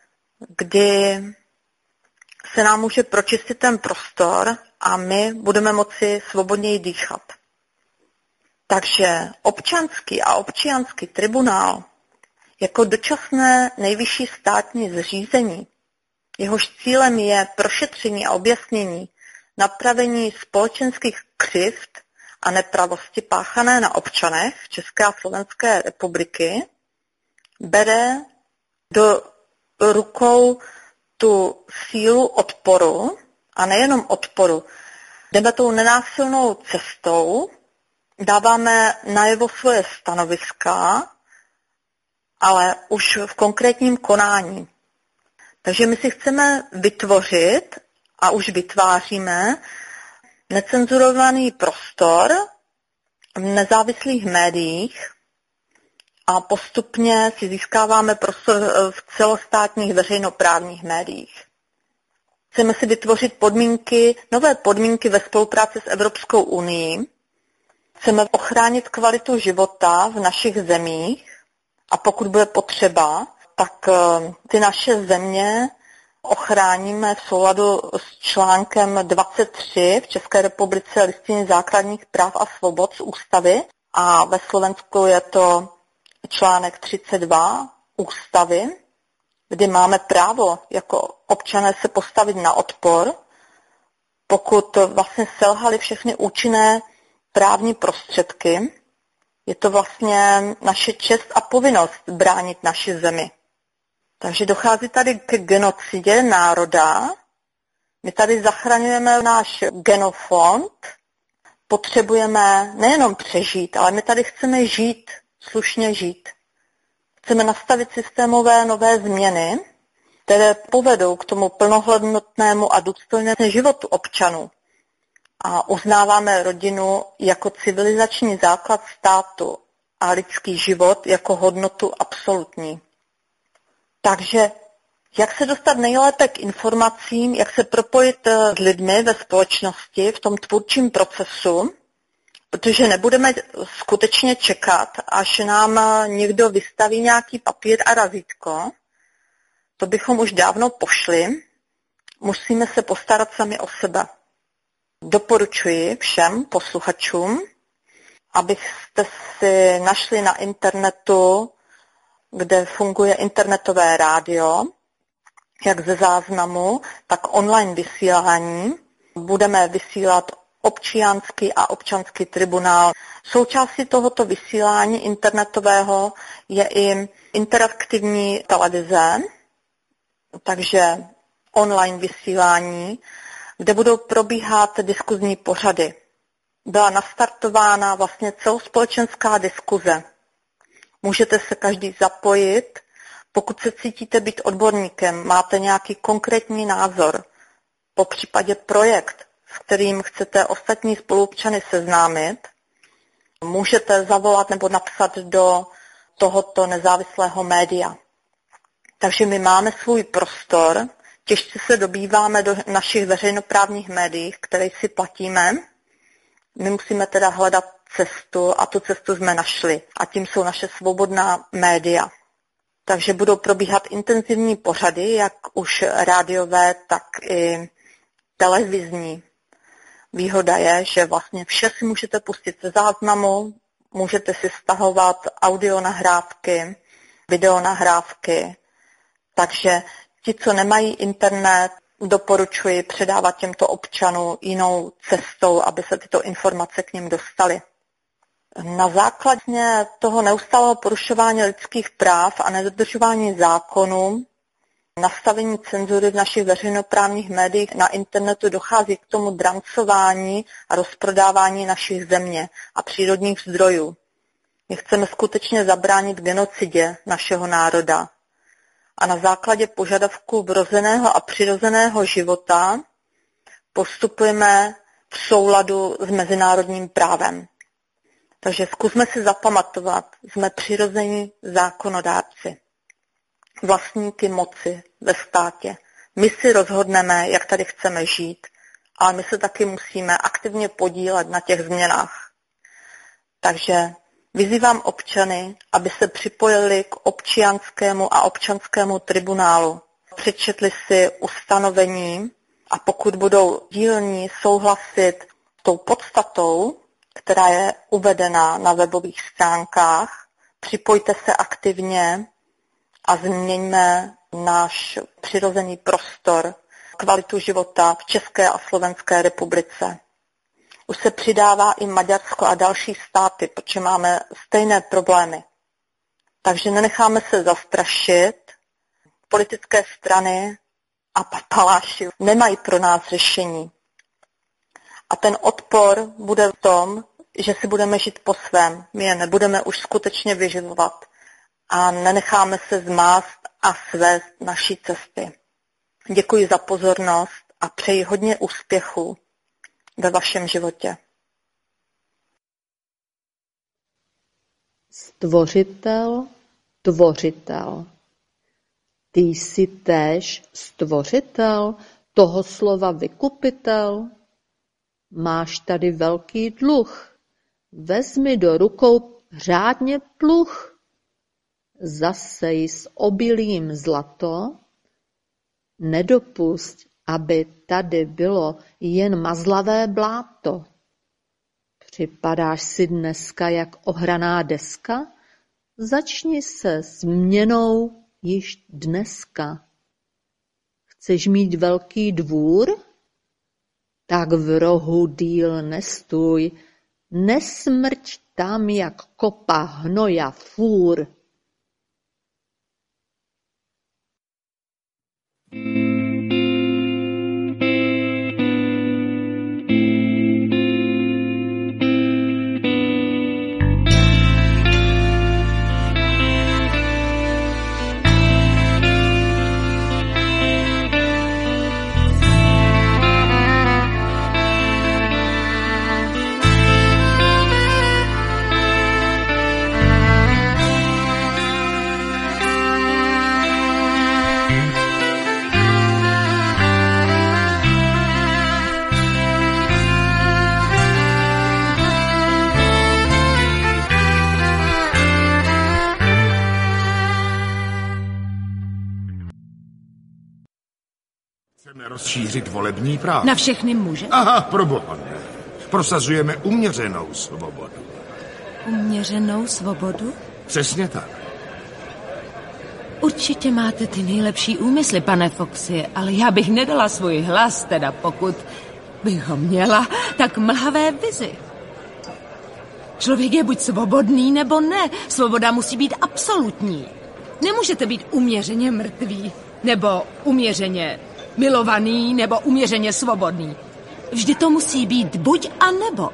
kdy se nám může pročistit ten prostor a my budeme moci svobodněji dýchat. Takže občanský a občianský tribunál jako dočasné nejvyšší státní zřízení, jehož cílem je prošetření a objasnění napravení společenských křivd a nepravosti páchané na občanech České a Slovenské republiky, bere do rukou tu sílu odporu a nejenom odporu. Jdeme tou nenásilnou cestou, dáváme najevo svoje stanoviska, ale už v konkrétním konání. Takže my si chceme vytvořit a už vytváříme necenzurovaný prostor v nezávislých médiích a postupně si získáváme prostor v celostátních veřejnoprávních médiích. Chceme si vytvořit podmínky, nové podmínky ve spolupráci s Evropskou unií. Chceme ochránit kvalitu života v našich zemích a pokud bude potřeba, tak ty naše země ochráníme v souladu s článkem dvacet tři v České republice Listiny základních práv a svobod z ústavy a ve Slovensku je to článek třicet dva ústavy, kdy máme právo jako občané se postavit na odpor, pokud vlastně selhaly všechny účinné právní prostředky. Je to vlastně naše čest a povinnost bránit naši zemi. Takže dochází tady k genocidě národa. My tady zachraňujeme náš genofond. Potřebujeme nejenom přežít, ale my tady chceme žít, slušně žít. Chceme nastavit systémové nové změny, které povedou k tomu plnohodnotnému a důstojnému životu občanů. A uznáváme rodinu jako civilizační základ státu a lidský život jako hodnotu absolutní. Takže jak se dostat nejlépe k informacím, jak se propojit s lidmi ve společnosti v tom tvůrčím procesu, protože nebudeme skutečně čekat, až nám někdo vystaví nějaký papír a razítko. To bychom už dávno pošli. Musíme se postarat sami o sebe. Doporučuji všem posluchačům, abyste si našli na internetu, kde funguje internetové rádio, jak ze záznamu, tak online vysílání. Budeme vysílat občianský a občanský tribunál. Součástí tohoto vysílání internetového je i interaktivní televize, takže online vysílání, kde budou probíhat diskuzní pořady. Byla nastartována vlastně celospolečenská diskuze. Můžete se každý zapojit, pokud se cítíte být odborníkem, máte nějaký konkrétní názor, po případě projekt, s kterým chcete ostatní spoluobčany seznámit, můžete zavolat nebo napsat do tohoto nezávislého média. Takže my máme svůj prostor, těžce se dobýváme do našich veřejnoprávních médií, které si platíme. My musíme teda hledat cestu a tu cestu jsme našli. A tím jsou naše svobodná média. Takže budou probíhat intenzivní pořady, jak už rádiové, tak i televizní. Výhoda je, že vlastně vše si můžete pustit ze záznamu, můžete si stahovat audionahrávky, videonahrávky. Takže ti, co nemají internet, doporučuji předávat těmto občanům jinou cestou, aby se tyto informace k nim dostaly. Na základě toho neustálého porušování lidských práv a nedodržování zákonů, nastavení cenzury v našich veřejnoprávních médiích na internetu dochází k tomu drancování a rozprodávání našich země a přírodních zdrojů. My chceme skutečně zabránit genocidě našeho národa. A na základě požadavků vrozeného a přirozeného života postupujeme v souladu s mezinárodním právem. Takže zkusme si zapamatovat, jsme přirození zákonodárci, vlastníky moci ve státě. My si rozhodneme, jak tady chceme žít, ale my se taky musíme aktivně podílet na těch změnách. Takže vyzývám občany, aby se připojili k občianskému a občanskému tribunálu. Přečetli si ustanovení a pokud budou dílní souhlasit s tou podstatou, která je uvedena na webových stránkách, připojte se aktivně a změňme náš přirozený prostor, kvalitu života v České a Slovenské republice. Už se přidává i Maďarsko a další státy, protože máme stejné problémy. Takže nenecháme se zastrašit. Politické strany a papaláši nemají pro nás řešení. A ten odpor bude v tom, že si budeme žít po svém. My je nebudeme už skutečně vyživovat a nenecháme se zmást a svést naší cesty. Děkuji za pozornost a přeji hodně úspěchů ve vašem životě. Stvořitel, tvořitel. Ty jsi též stvořitel, toho slova vykupitel? Máš tady velký dluh, vezmi do rukou řádně pluh. Zasej s obilím zlato, nedopusť, aby tady bylo jen mazlavé bláto. Připadáš si dneska jak ohraná deska? Začni se změnou již dneska. Chceš mít velký dvůr? Tak v rohu díl nestůj, nesmrť tam jak kopa hnoja fůr. Chceme rozšířit volební právo. Na všechny muže? Aha, proboha ne. Prosazujeme uměřenou svobodu. Uměřenou svobodu? Přesně tak. Určitě máte ty nejlepší úmysly, pane Foxy, ale já bych nedala svůj hlas, teda pokud bych ho měla, tak mlhavé vizi. Člověk je buď svobodný, nebo ne. Svoboda musí být absolutní. Nemůžete být uměřeně mrtví, nebo uměřeně milovaný, nebo uměřeně svobodný. Vždy to musí být buď a nebo.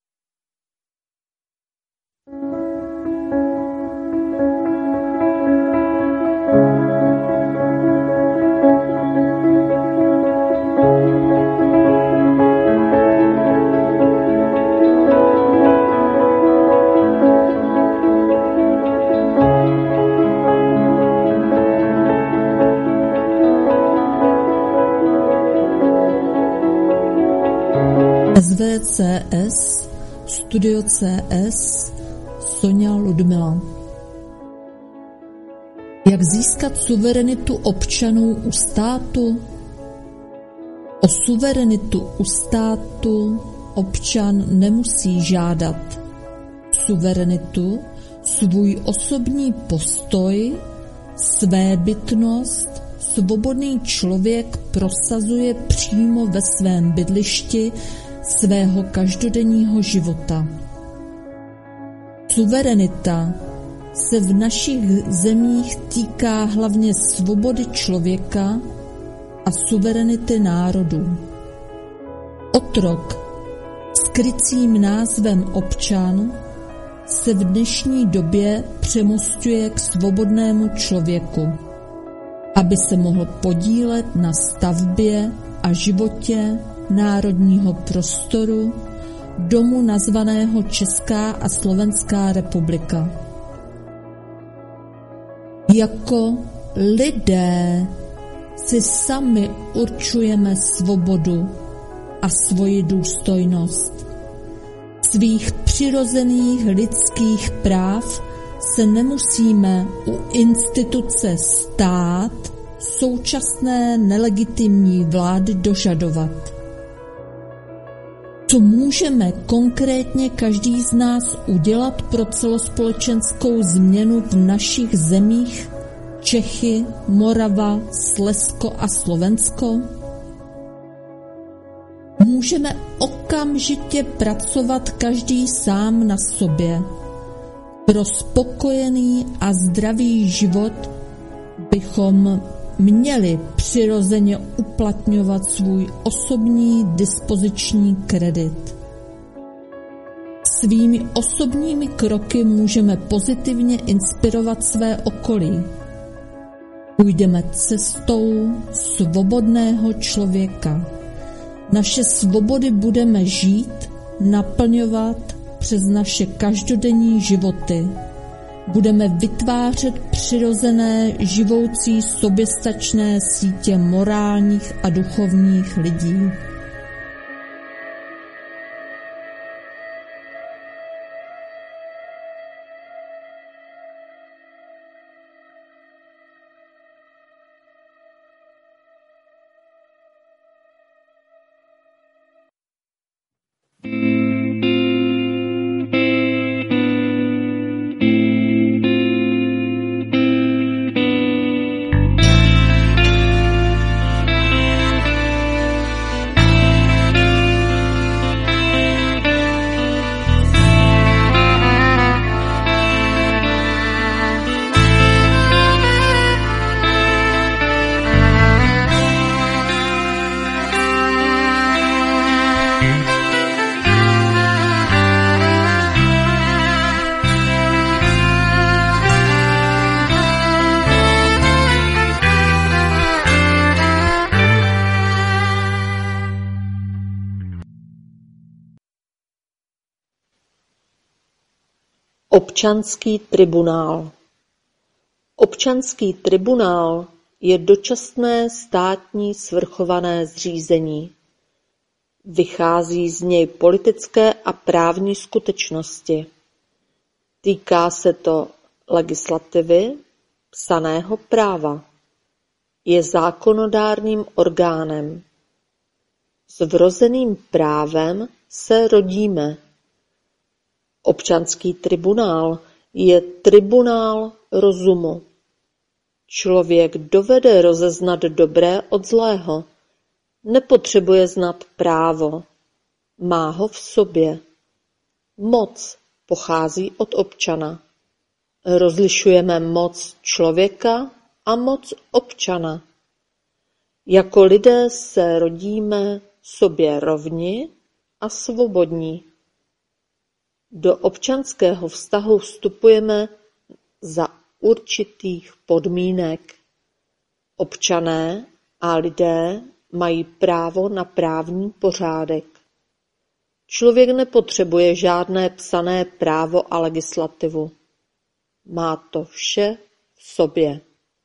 S V C S, Studio C S, Sonja Ludmila. Jak získat suverenitu občanů u státu? O suverenitu u státu občan nemusí žádat. Suverenitu, svůj osobní postoj, svébytnost, svobodný člověk prosazuje přímo ve svém bydlišti svého každodenního života. Suverenita se v našich zemích týká hlavně svobody člověka a suverenity národů. Otrok s krycím názvem občan se v dnešní době přemosťuje k svobodnému člověku, aby se mohl podílet na stavbě a životě národního prostoru, domu nazvaného Česká a Slovenská republika. Jako lidé si sami určujeme svobodu a svoji důstojnost. Svých přirozených lidských práv se nemusíme u instituce stát současné nelegitimní vlády dožadovat. Co můžeme konkrétně každý z nás udělat pro celospolečenskou změnu v našich zemích Čechy, Morava, Slezsko a Slovensko? Můžeme okamžitě pracovat každý sám na sobě. Pro spokojený a zdravý život bychom měli přirozeně uplatňovat svůj osobní dispoziční kredit. Svými osobními kroky můžeme pozitivně inspirovat své okolí. Půjdeme cestou svobodného člověka. Naše svobody budeme žít, naplňovat přes naše každodenní životy. Budeme vytvářet přirozené, živoucí, soběstačné sítě morálních a duchovních lidí. Občanský tribunál. Občanský tribunál je dočasné státní svrchované zřízení. Vychází z něj politické a právní skutečnosti. Týká se to legislativy, psaného práva. Je zákonodárným orgánem. S vrozeným právem se rodíme. Občanský tribunál je tribunál rozumu. Člověk dovede rozeznat dobré od zlého. Nepotřebuje znát právo. Má ho v sobě. Moc pochází od občana. Rozlišujeme moc člověka a moc občana. Jako lidé se rodíme sobě rovni a svobodní. Do občanského vztahu vstupujeme za určitých podmínek. Občané a lidé mají právo na právní pořádek. Člověk nepotřebuje žádné psané právo a legislativu. Má to vše v sobě.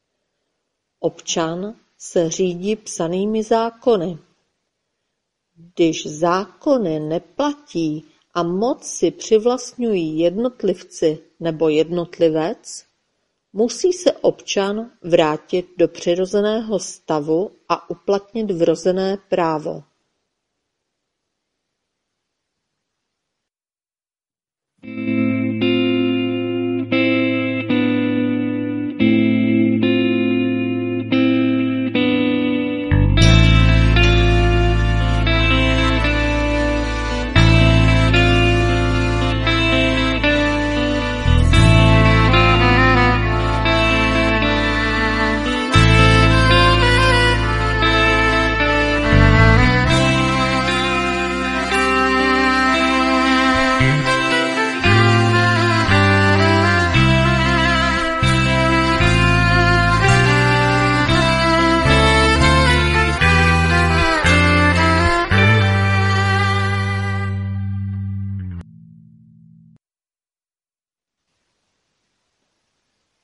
Občan se řídí psanými zákony. Když zákony neplatí a moc si přivlastňují jednotlivci nebo jednotlivec, musí se občan vrátit do přirozeného stavu a uplatnit vrozené právo.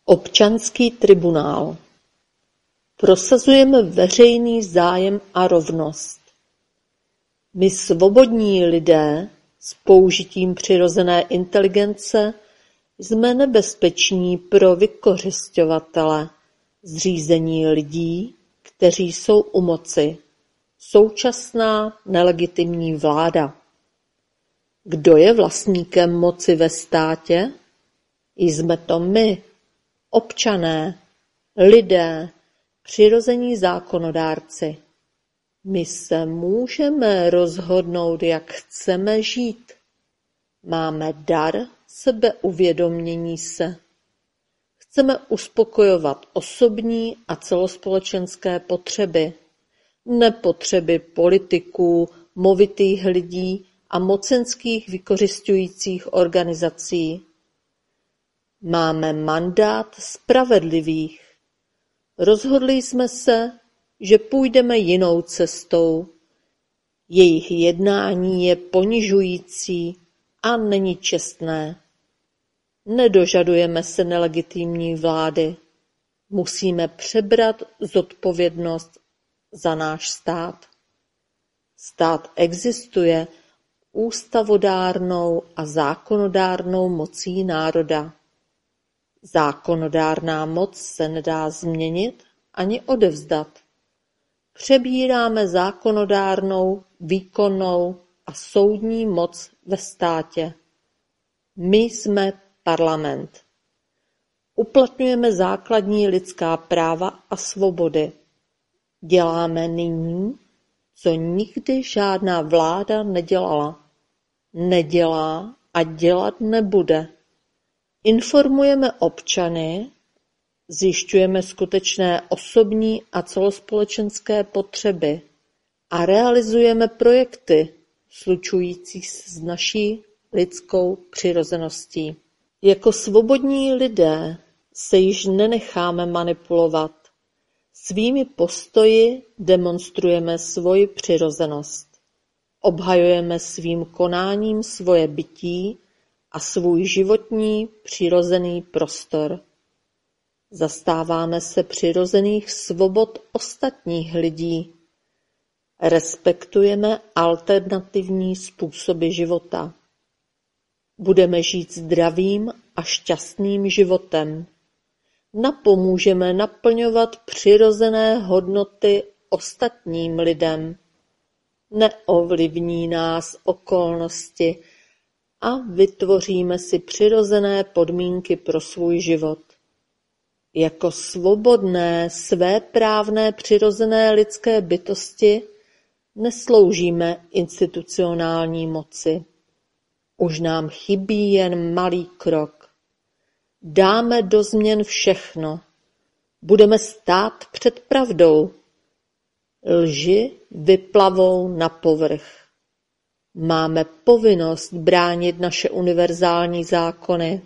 Občanský tribunál. Prosazujeme veřejný zájem a rovnost. My svobodní lidé s použitím přirozené inteligence jsme nebezpeční pro vykořisťovatele, zřízení lidí, kteří jsou u moci. Současná nelegitimní vláda. Kdo je vlastníkem moci ve státě? Jsme to my, občané, lidé, přirození zákonodárci. My se můžeme rozhodnout, jak chceme žít. Máme dar sebeuvědomění se. Chceme uspokojovat osobní a celospolečenské potřeby, ne potřeby politiků, movitých lidí a mocenských vykořisťujících organizací. Máme mandát spravedlivých. Rozhodli jsme se, že půjdeme jinou cestou. Jejich jednání je ponižující a není čestné. Nedožadujeme se nelegitimní vlády. Musíme přebrat zodpovědnost za náš stát. Stát existuje ústavodárnou a zákonodárnou mocí národa. Zákonodárná moc se nedá změnit ani odevzdat. Přebíráme zákonodárnou, výkonnou a soudní moc ve státě. My jsme parlament. Uplatňujeme základní lidská práva a svobody. Děláme nyní, co nikdy žádná vláda nedělala. Nedělá a dělat nebude. Informujeme občany, zjišťujeme skutečné osobní a celospolečenské potřeby a realizujeme projekty slučující se s naší lidskou přirozeností. Jako svobodní lidé se již nenecháme manipulovat. Svými postoji demonstrujeme svoji přirozenost. Obhajujeme svým konáním svoje bytí a svůj životní přirozený prostor. Zastáváme se přirozených svobod ostatních lidí. Respektujeme alternativní způsoby života. Budeme žít zdravým a šťastným životem. Napomůžeme naplňovat přirozené hodnoty ostatním lidem. Neovlivní nás okolnosti a vytvoříme si přirozené podmínky pro svůj život. Jako svobodné, svéprávné přirozené lidské bytosti nesloužíme institucionální moci. Už nám chybí jen malý krok. Dáme do změn všechno. Budeme stát před pravdou. Lži vyplavou na povrch. Máme povinnost bránit naše univerzální zákony.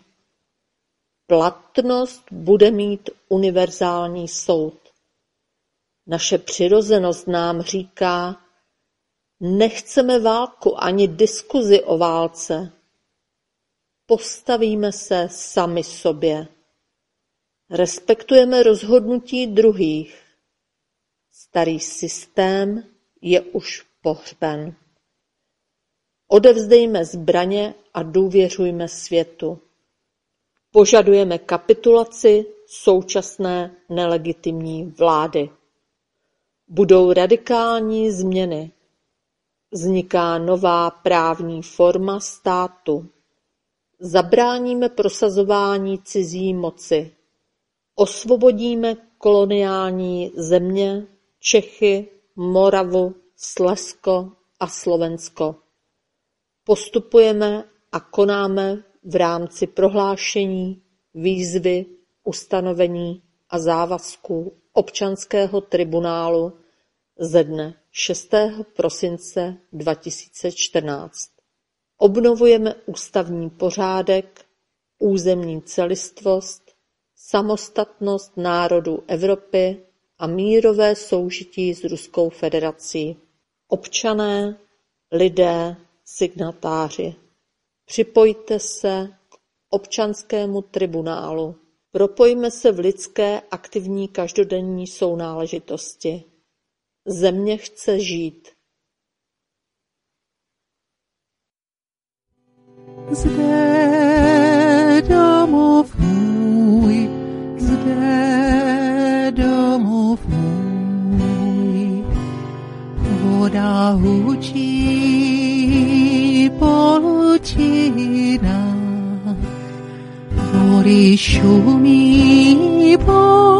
Platnost bude mít univerzální soud. Naše přirozenost nám říká, nechceme válku ani diskuzi o válce. Postavíme se sami sobě. Respektujeme rozhodnutí druhých. Starý systém je už pohřben. Odevzdejme zbraně a důvěřujme světu. Požadujeme kapitulaci současné nelegitimní vlády. Budou radikální změny. Vzniká nová právní forma státu. Zabráníme prosazování cizí moci. Osvobodíme koloniální země Čechy, Moravu, Slezsko a Slovensko. Postupujeme a konáme v rámci prohlášení, výzvy, ustanovení a závazků občanského tribunálu ze dne šestého prosince dva tisíce čtrnáct. Obnovujeme ústavní pořádek, územní celistvost, samostatnost národů Evropy a mírové soužití s Ruskou federací. Občané, lidé, signatáři, připojte se k občanskému tribunálu. Propojme se v lidské aktivní každodenní sounáležitosti. Země chce žít. Zde domov můj, zde domov můj, voda hučí po lučinách, vody šumí po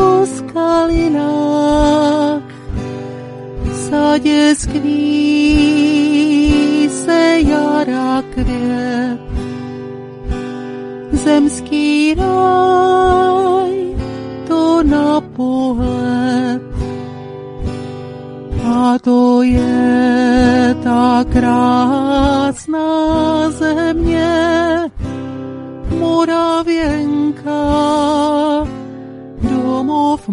skalinách, v sadě skví se jara květ, zemský raj to na pohled. A to je ta krásná země, Moravěnka, domov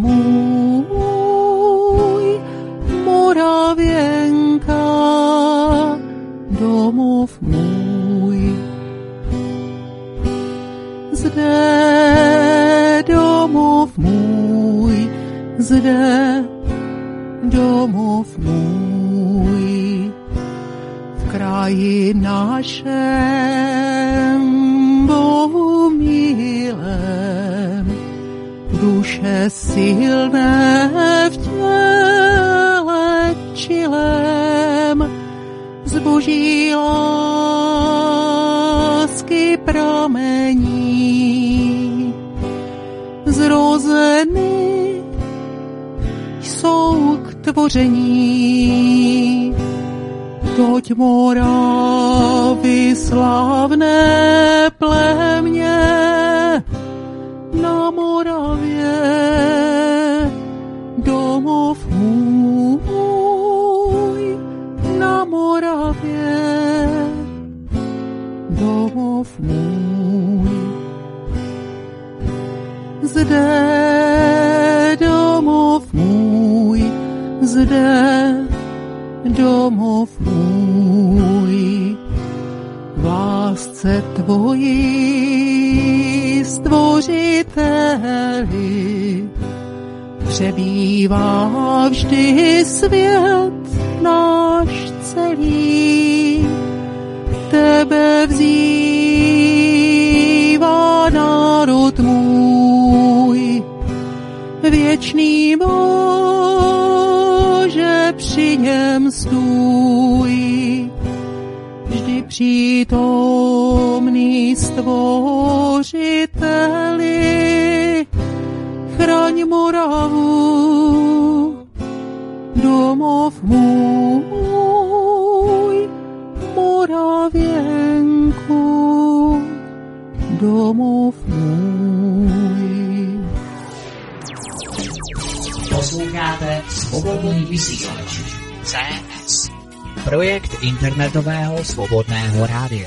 můj, Moravěnka, domov můj. Zde domov můj, zde domov můj, v kraji našem Bohu milém, duše silné v těle čilém, z boží lásky pramení, zrozeny jsou k tvoření. Toť Moravy slavné plemně, na Moravě domov můj, na Moravě domov můj. Zde domov můj, zde domov můj, v lásce tvojí stvořiteli, přebývá vždy svět náš celý, tebe vzývá národ můj, věčný Bože, při něm stůj, vždy přítomný stvořiteli, chraň Moravu, domov můj, Moravěnku, domov můj. Posloucháte Svobodný vysílač C S, projekt internetového svobodného rádia.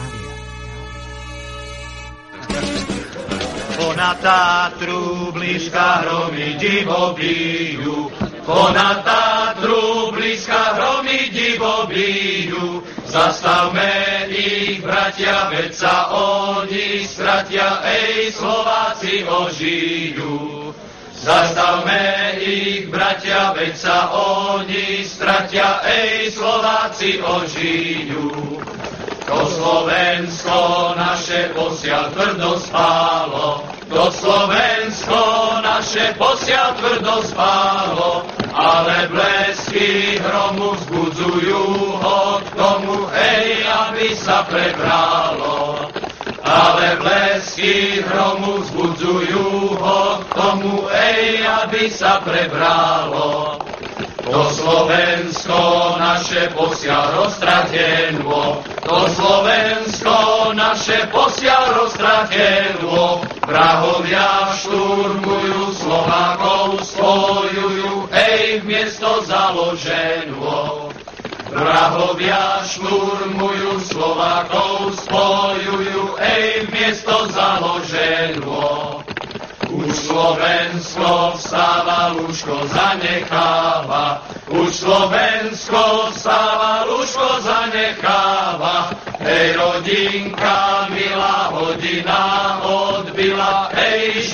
Ponad Tatru blízka hromy divobíju, ponad Tatru blízka hromy divobíju, zastavme ich, bratia, veď sa oni stratia, ej, Slováci ožijú. Zastavme ich, bratia, veď sa oni stratia, ej, Slováci ožijú. To Slovensko naše posiaľ tvrdo spálo, to Slovensko naše posiaľ tvrdo spálo, ale blesky hromu vzbudzujú ho k tomu, ej, aby sa prebralo. Ale blesky hromu vzbudzujú ho k tomu, ej, aby sa prebralo. To Slovensko naše posiaľ roztratenlo, to Slovensko naše posiaľ roztratenlo. Vrahovia šturmujú, Slovákov spojujú, ej, v miesto založenlo. Vrahovia šturmujú, Slovákov spojujú, ej, v miesto založenlo. Už Slovensko vstáva, lúžko zanecháva, už Slovensko vstáva, lúžko zanecháva. Hej, rodinka, milá hodina odbila, hej,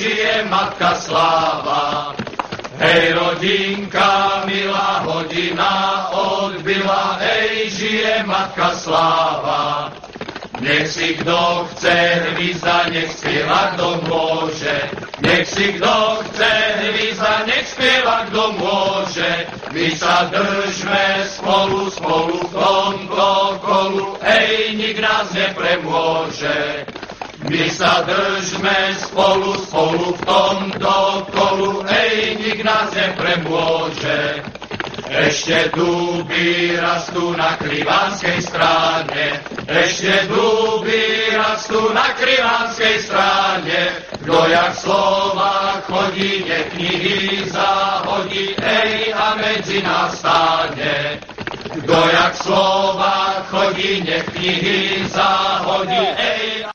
matka sláva. Hej, rodinka, milá hodina odbyla, hej, žije matka sláva. Nech si kdo chce hvízda, nech zpěva, kdo môže. Nech si kdo chce hvízda, nech zpěva, kdo môže. My sa držme spolu, spolu v tomto kolu, hej, nik nás nepremôže. My sa držme spolu, spolu v tomto kolu, hej, nik nás nepremôže. Ešte duby rastú na Krivánskej strane, ešte duby rastú na Krivánskej strane. Kdo jak slova chodí, nech knihy zahodí, ej, a medzi nás stáne. Kdo jak slova chodí, nech knihy zahodí, ej.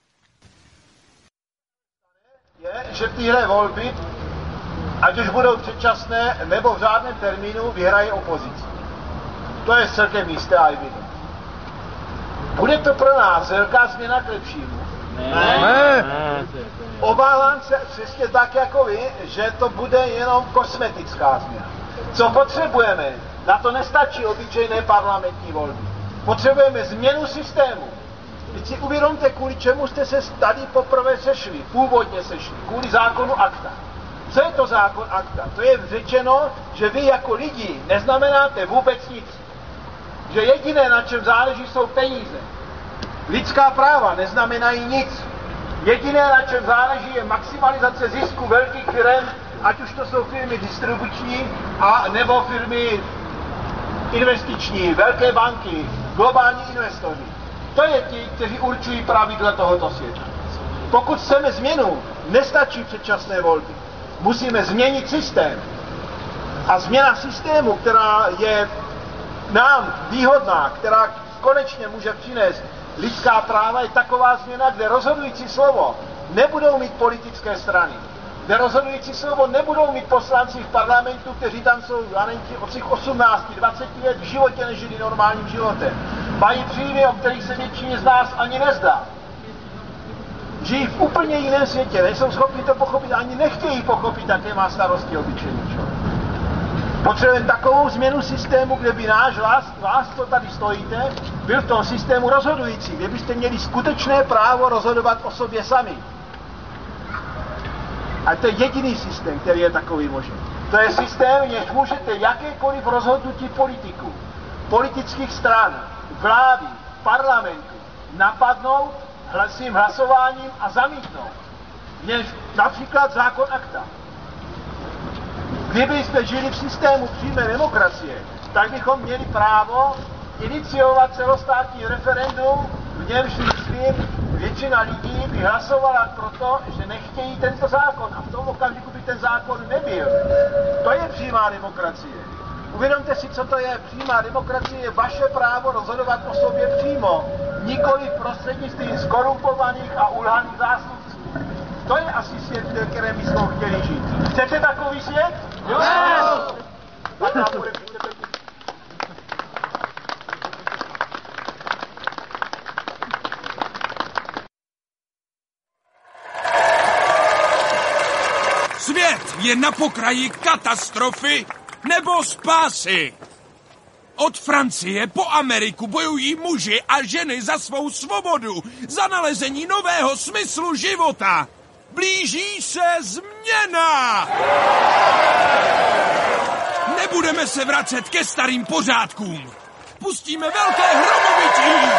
Je, že tyhle volby, ať už budou předčasné nebo v řádném termínu, vyhraje opozice. To je celkem jisté a evidentní. Bude to pro nás velká změna k lepšímu? Ne. ne. ne. Obávám se přesně tak jako vy, že to bude jenom kosmetická změna. Co potřebujeme? Na to nestačí obyčejné parlamentní volby. Potřebujeme změnu systému. Teď si uvědomte, kvůli čemu jste se tady poprvé sešli, původně sešli, kvůli zákonu akta. Co je to zákon akta? To je řečeno, že vy jako lidi neznamenáte vůbec nic. Že jediné, na čem záleží, jsou peníze. Lidská práva neznamenají nic. Jediné, na čem záleží, je maximalizace zisku velkých firm, ať už to jsou firmy distribuční, a nebo firmy investiční, velké banky, globální investoři. To je ti, kteří určují pravidla tohoto světa. Pokud chceme změnu, nestačí předčasné volby. Musíme změnit systém. A změna systému, která je nám výhodná, která konečně může přinést lidská práva, je taková změna, kde rozhodující slovo nebudou mít politické strany. Kde rozhodující slovo nebudou mít poslanci v parlamentu, kteří tam jsou, já nevím, od těch osmnácti dvaceti let v životě nežili normálním životem. Mají příjmy, o kterých se většině z nás ani nezdá. Žijí v úplně jiném světě, nejsou schopni to pochopit, ani nechtějí pochopit, jaké má starosti obyčejný člověk. Potřebujeme takovou změnu systému, kde by náš vás, vás, co tady stojíte, byl v tom systému rozhodující, kde byste měli skutečné právo rozhodovat o sobě sami. A to je jediný systém, který je takový možný. To je systém, něž můžete jakékoliv rozhodnutí politiků, politických stran, vlády, parlamentu napadnout svým hlasováním a zamítnout. Něž například zákon akta. Kdyby jsme žili v systému přímé demokracie, tak bychom měli právo iniciovat celostátní referendum, v němž myslím, většina lidí by hlasovala proto, že nechtějí tento zákon a v tom okamžiku by ten zákon nebyl. To je přímá demokracie. Uvědomte si, co to je. Přímá demokracie je vaše právo rozhodovat o sobě přímo, nikoli prostřednictvím skorumpovaných a ulhaných zástupců. To je asi svět, v kterém bychom chtěli žít. Chcete takový svět? Jo! Tak nám bude Svět je na pokraji katastrofy nebo spásy. Od Francie po Ameriku bojují muži a ženy za svou svobodu, za nalezení nového smyslu života. Blíží se změna! Nebudeme se vracet ke starým pořádkům. Pustíme velké hromovití!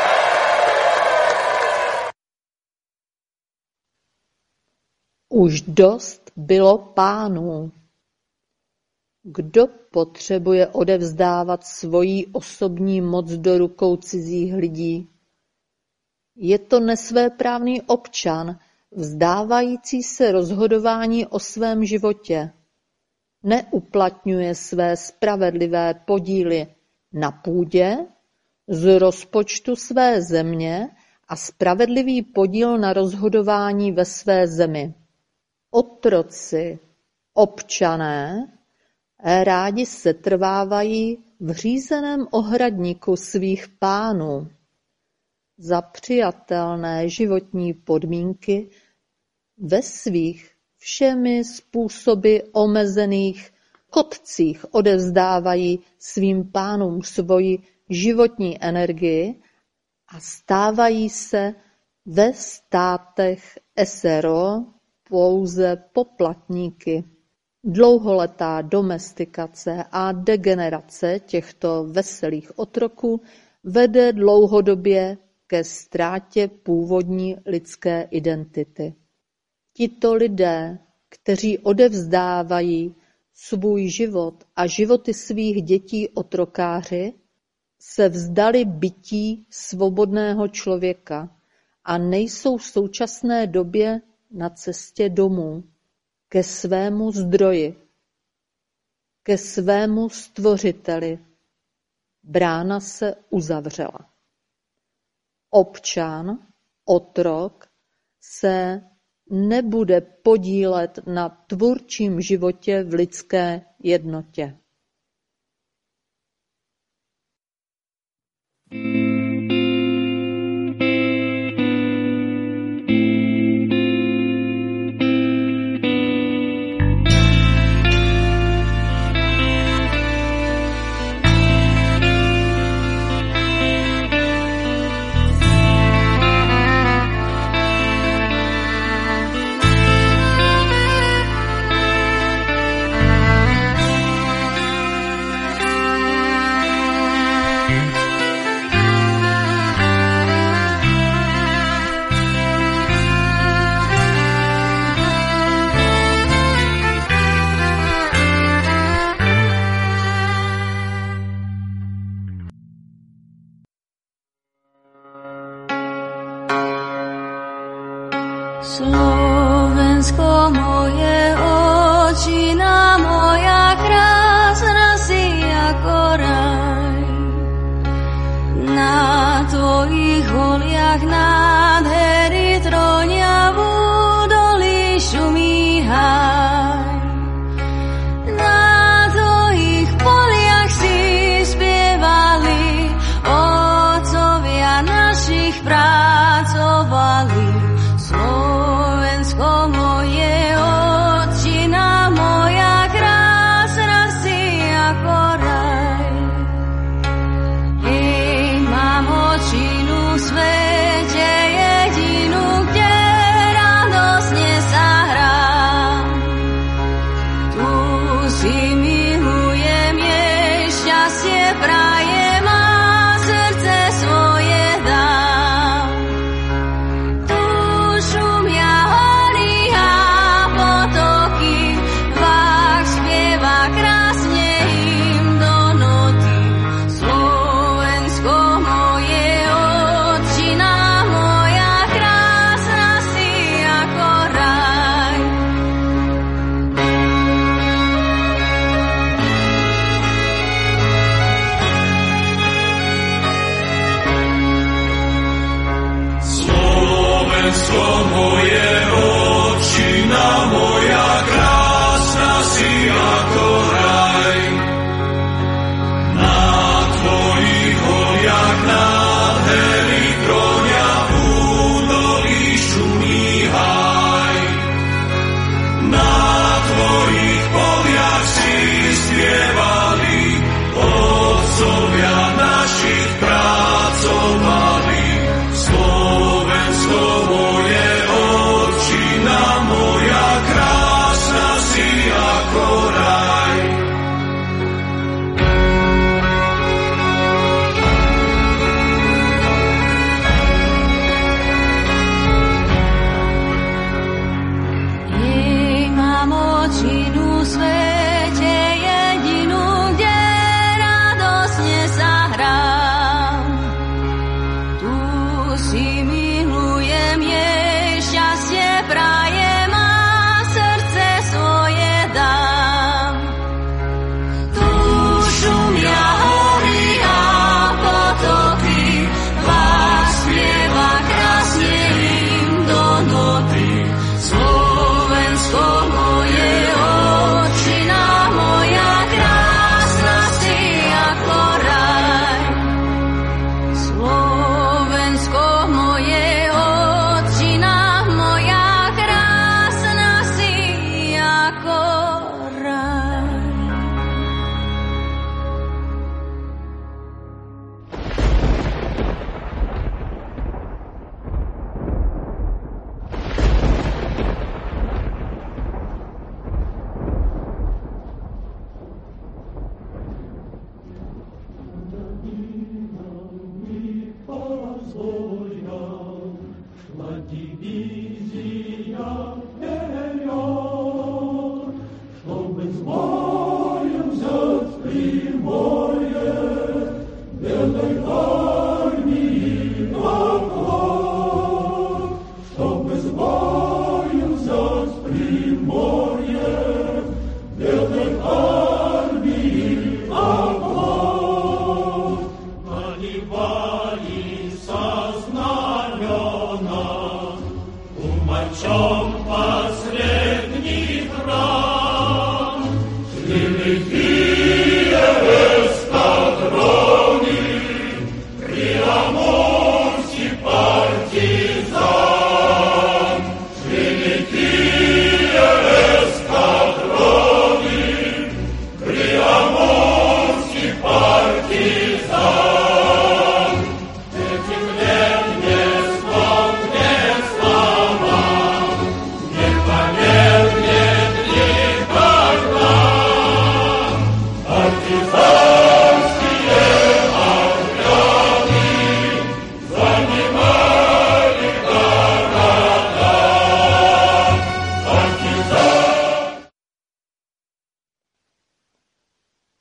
Už dost bylo pánů. Kdo potřebuje odevzdávat svoji osobní moc do rukou cizích lidí? Je to nesvéprávný občan, vzdávající se rozhodování o svém životě. Neuplatňuje své spravedlivé podíly na půdě, z rozpočtu své země a spravedlivý podíl na rozhodování ve své zemi. Otroci, občané, rádi setrvávají v řízeném ohradníku svých pánů. Za přijatelné životní podmínky ve svých všemi způsoby omezených kotcích odevzdávají svým pánům svoji životní energii a stávají se ve státech S R O pouze poplatníky. Dlouholetá domestikace a degenerace těchto veselých otroků vede dlouhodobě ke ztrátě původní lidské identity. Tito lidé, kteří odevzdávají svůj život a životy svých dětí otrokáři, se vzdali bytí svobodného člověka a nejsou v současné době na cestě domů, ke svému zdroji, ke svému stvořiteli. Brána se uzavřela. Občan, otrok, se nebude podílet na tvůrčím životě v lidské jednotě. Slovensko moje, očina moja, krásna si ako raj. Na tvojich holiach nádhery trónia, v údolí šumí háj. Na tvojich poliach si spievali, otcovia našich pracovali. Slovensko moje, otčina moja, krásna si ako raj. Hej, mám očinu v svete jedinú, kde radosne sa hrám. Tu si milujem, jej šťastie prajem a srdce svoje dám. Tu šumia hory a potoky, vách spieva krásne im do noty. Slovensko moje, otčina moja, krásna si ako raj. Slovensko moje, očina moja, krásna si ako raj. Na tvojich holiach nádhery trónia, v údolí šumí háj. Na tvojich poliach si spievali, otcovia našich pracovali. Slovensko moje, otčina moja, krásna si ako raj. Jej, mám očinu v svete jedinú,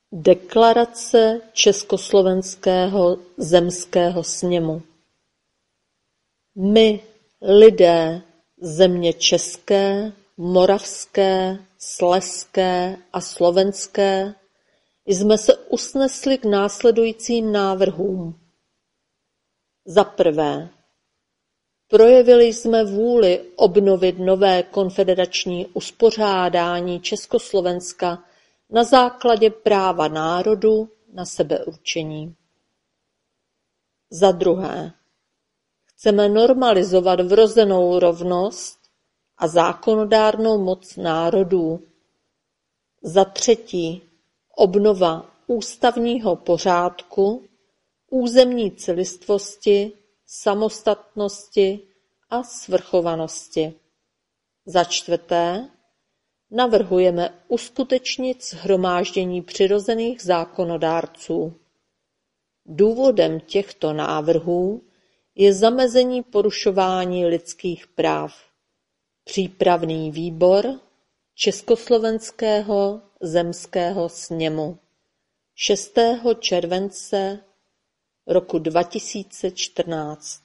Deklarace Československého zemského sněmu. My, lidé země české, moravské, slezské a slovenské, jsme se usnesli k následujícím návrhům. Za prvé, projevili jsme vůli obnovit nové konfederační uspořádání Československa na základě práva národu na sebeurčení. Za druhé, chceme normalizovat vrozenou rovnost a zákonodárnou moc národů. Za třetí, obnova ústavního pořádku, územní celistvosti, samostatnosti a svrchovanosti. Za čtvrté, navrhujeme uskutečnit shromáždění přirozených zákonodárců. Důvodem těchto návrhů je zamezení porušování lidských práv. Přípravný výbor Československého zemského sněmu šestého července roku dva tisíce čtrnáct.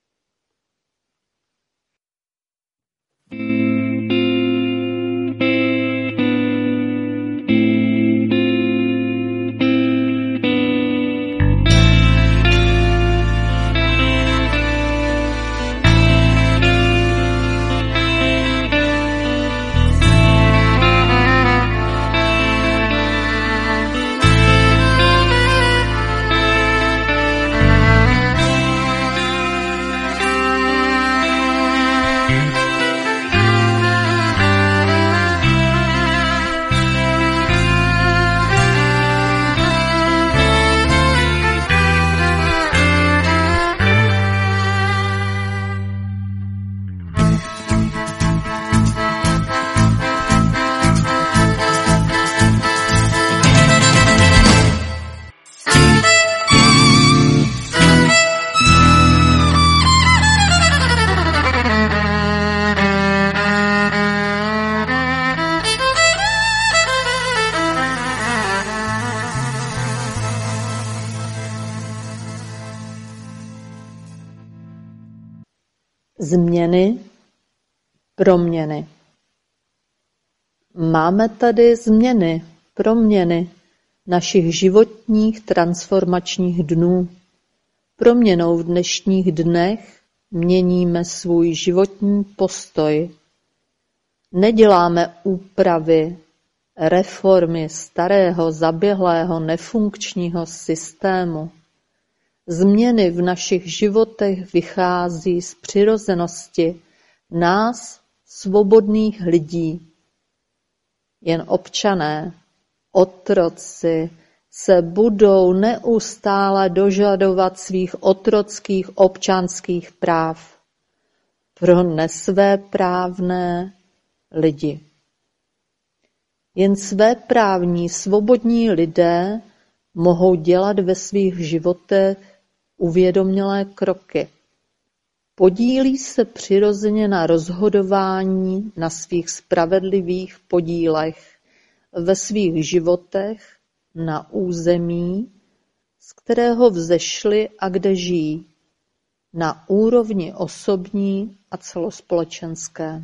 Změny, proměny. Máme tady změny, proměny našich životních transformačních dnů. Proměnou v dnešních dnech měníme svůj životní postoj. Neděláme úpravy, reformy starého, zaběhlého, nefunkčního systému. Změny v našich životech vychází z přirozenosti nás, svobodných lidí. Jen občané, otroci, se budou neustále dožadovat svých otrockých občanských práv pro nesvéprávné lidi. Jen svéprávní, svobodní lidé mohou dělat ve svých životech uvědomělé kroky. Podílí se přirozeně na rozhodování na svých spravedlivých podílech ve svých životech na území, z kterého vzešli a kde žijí, na úrovni osobní a celospolečenské.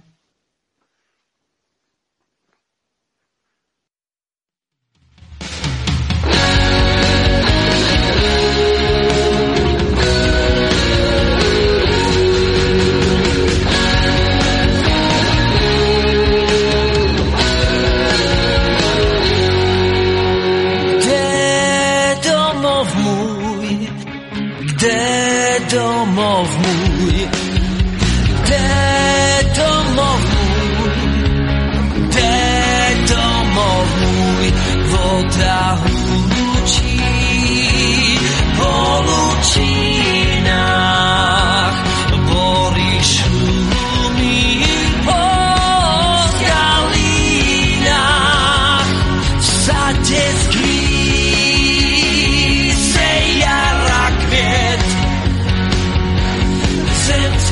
Domov můj, kde domov můj, kde domov můj, v otrahu lučí, po lučinách, bory šumí, po skalínách, v sadě se jara květ, since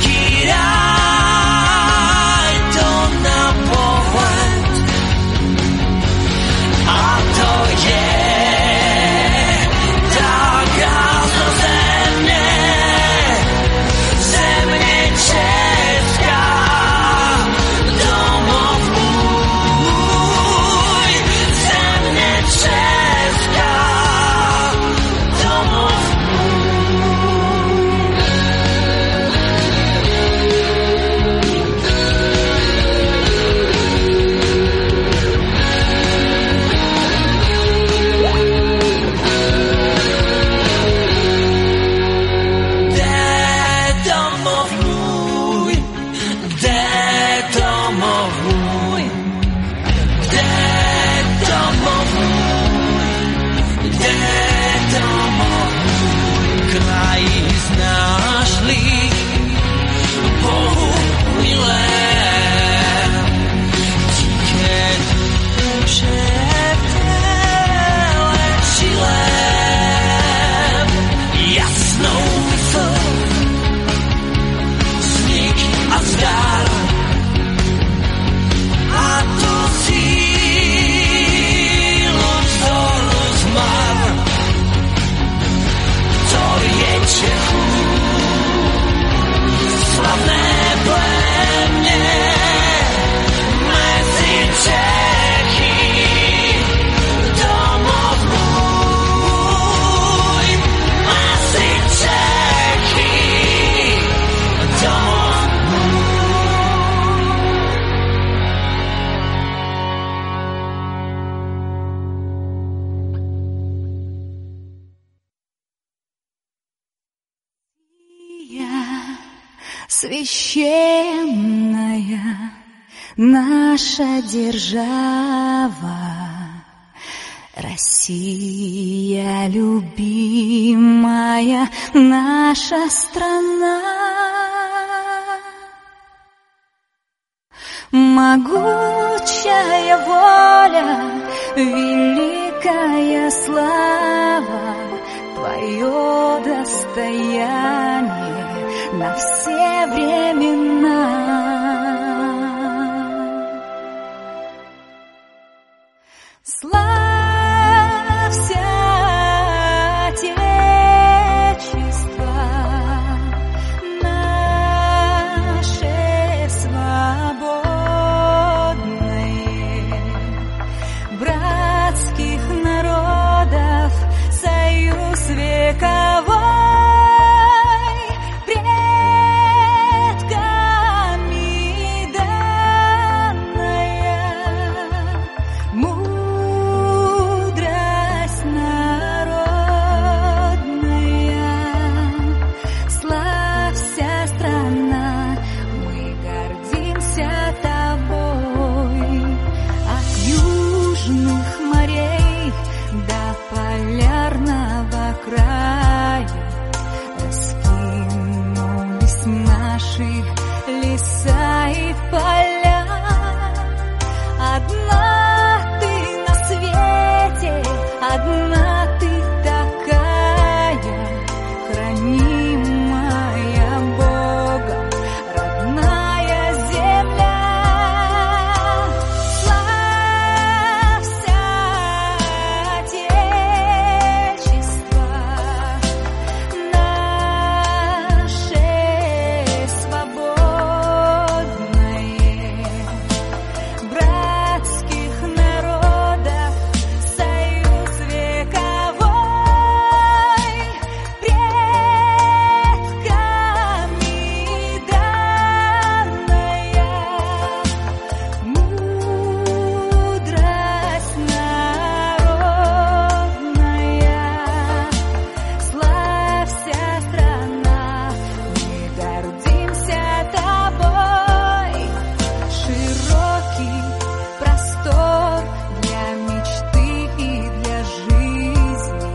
священная наша держава. Россия, любимая наша страна, могучая воля, великая слава, твое достояние на все времена. Славься, Отечество наше свободное, братских народов союз вековой, предками данная мудрость народная. Славься, страна, мы гордимся тобой. От южных морей до полярного края раскинулись наши леса и поля. Одна ты на свете, одна ты такая, хранимая Богом родная земля. Славься, Отечество наше свободное, братских народов союз вековой, предками данная мудрость народная. Славься, страна, мы гордимся тобой. Широкий простор для мечты и для жизни,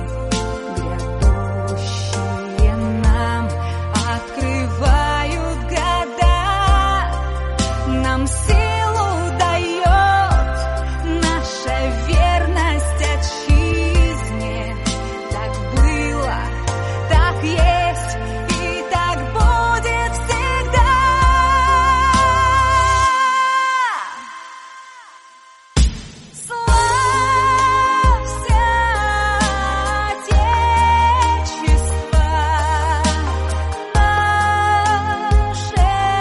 грядущие нам открывают года. Нам силу дает наша верность отчизне. Так было, так есть и так будет всегда. Славься, Отечество наше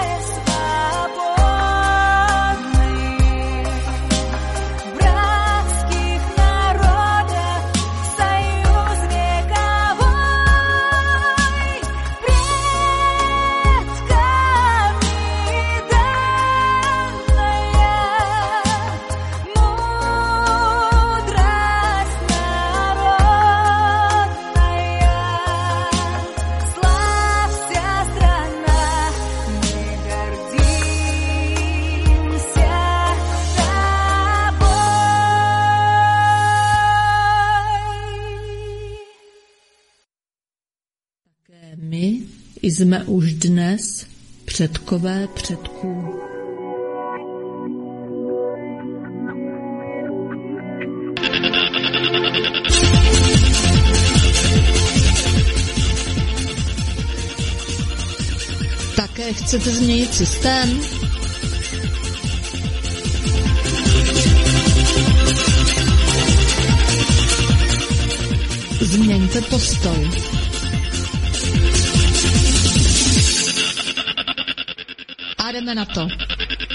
свободное, братских народов союз вековой, предками данная мудрость народная. Славься, страна, мы гордимся тобой. Také my jsme už dnes předkové předků. Také chcete změnit systém? Změňte postoj. A jdeme na to.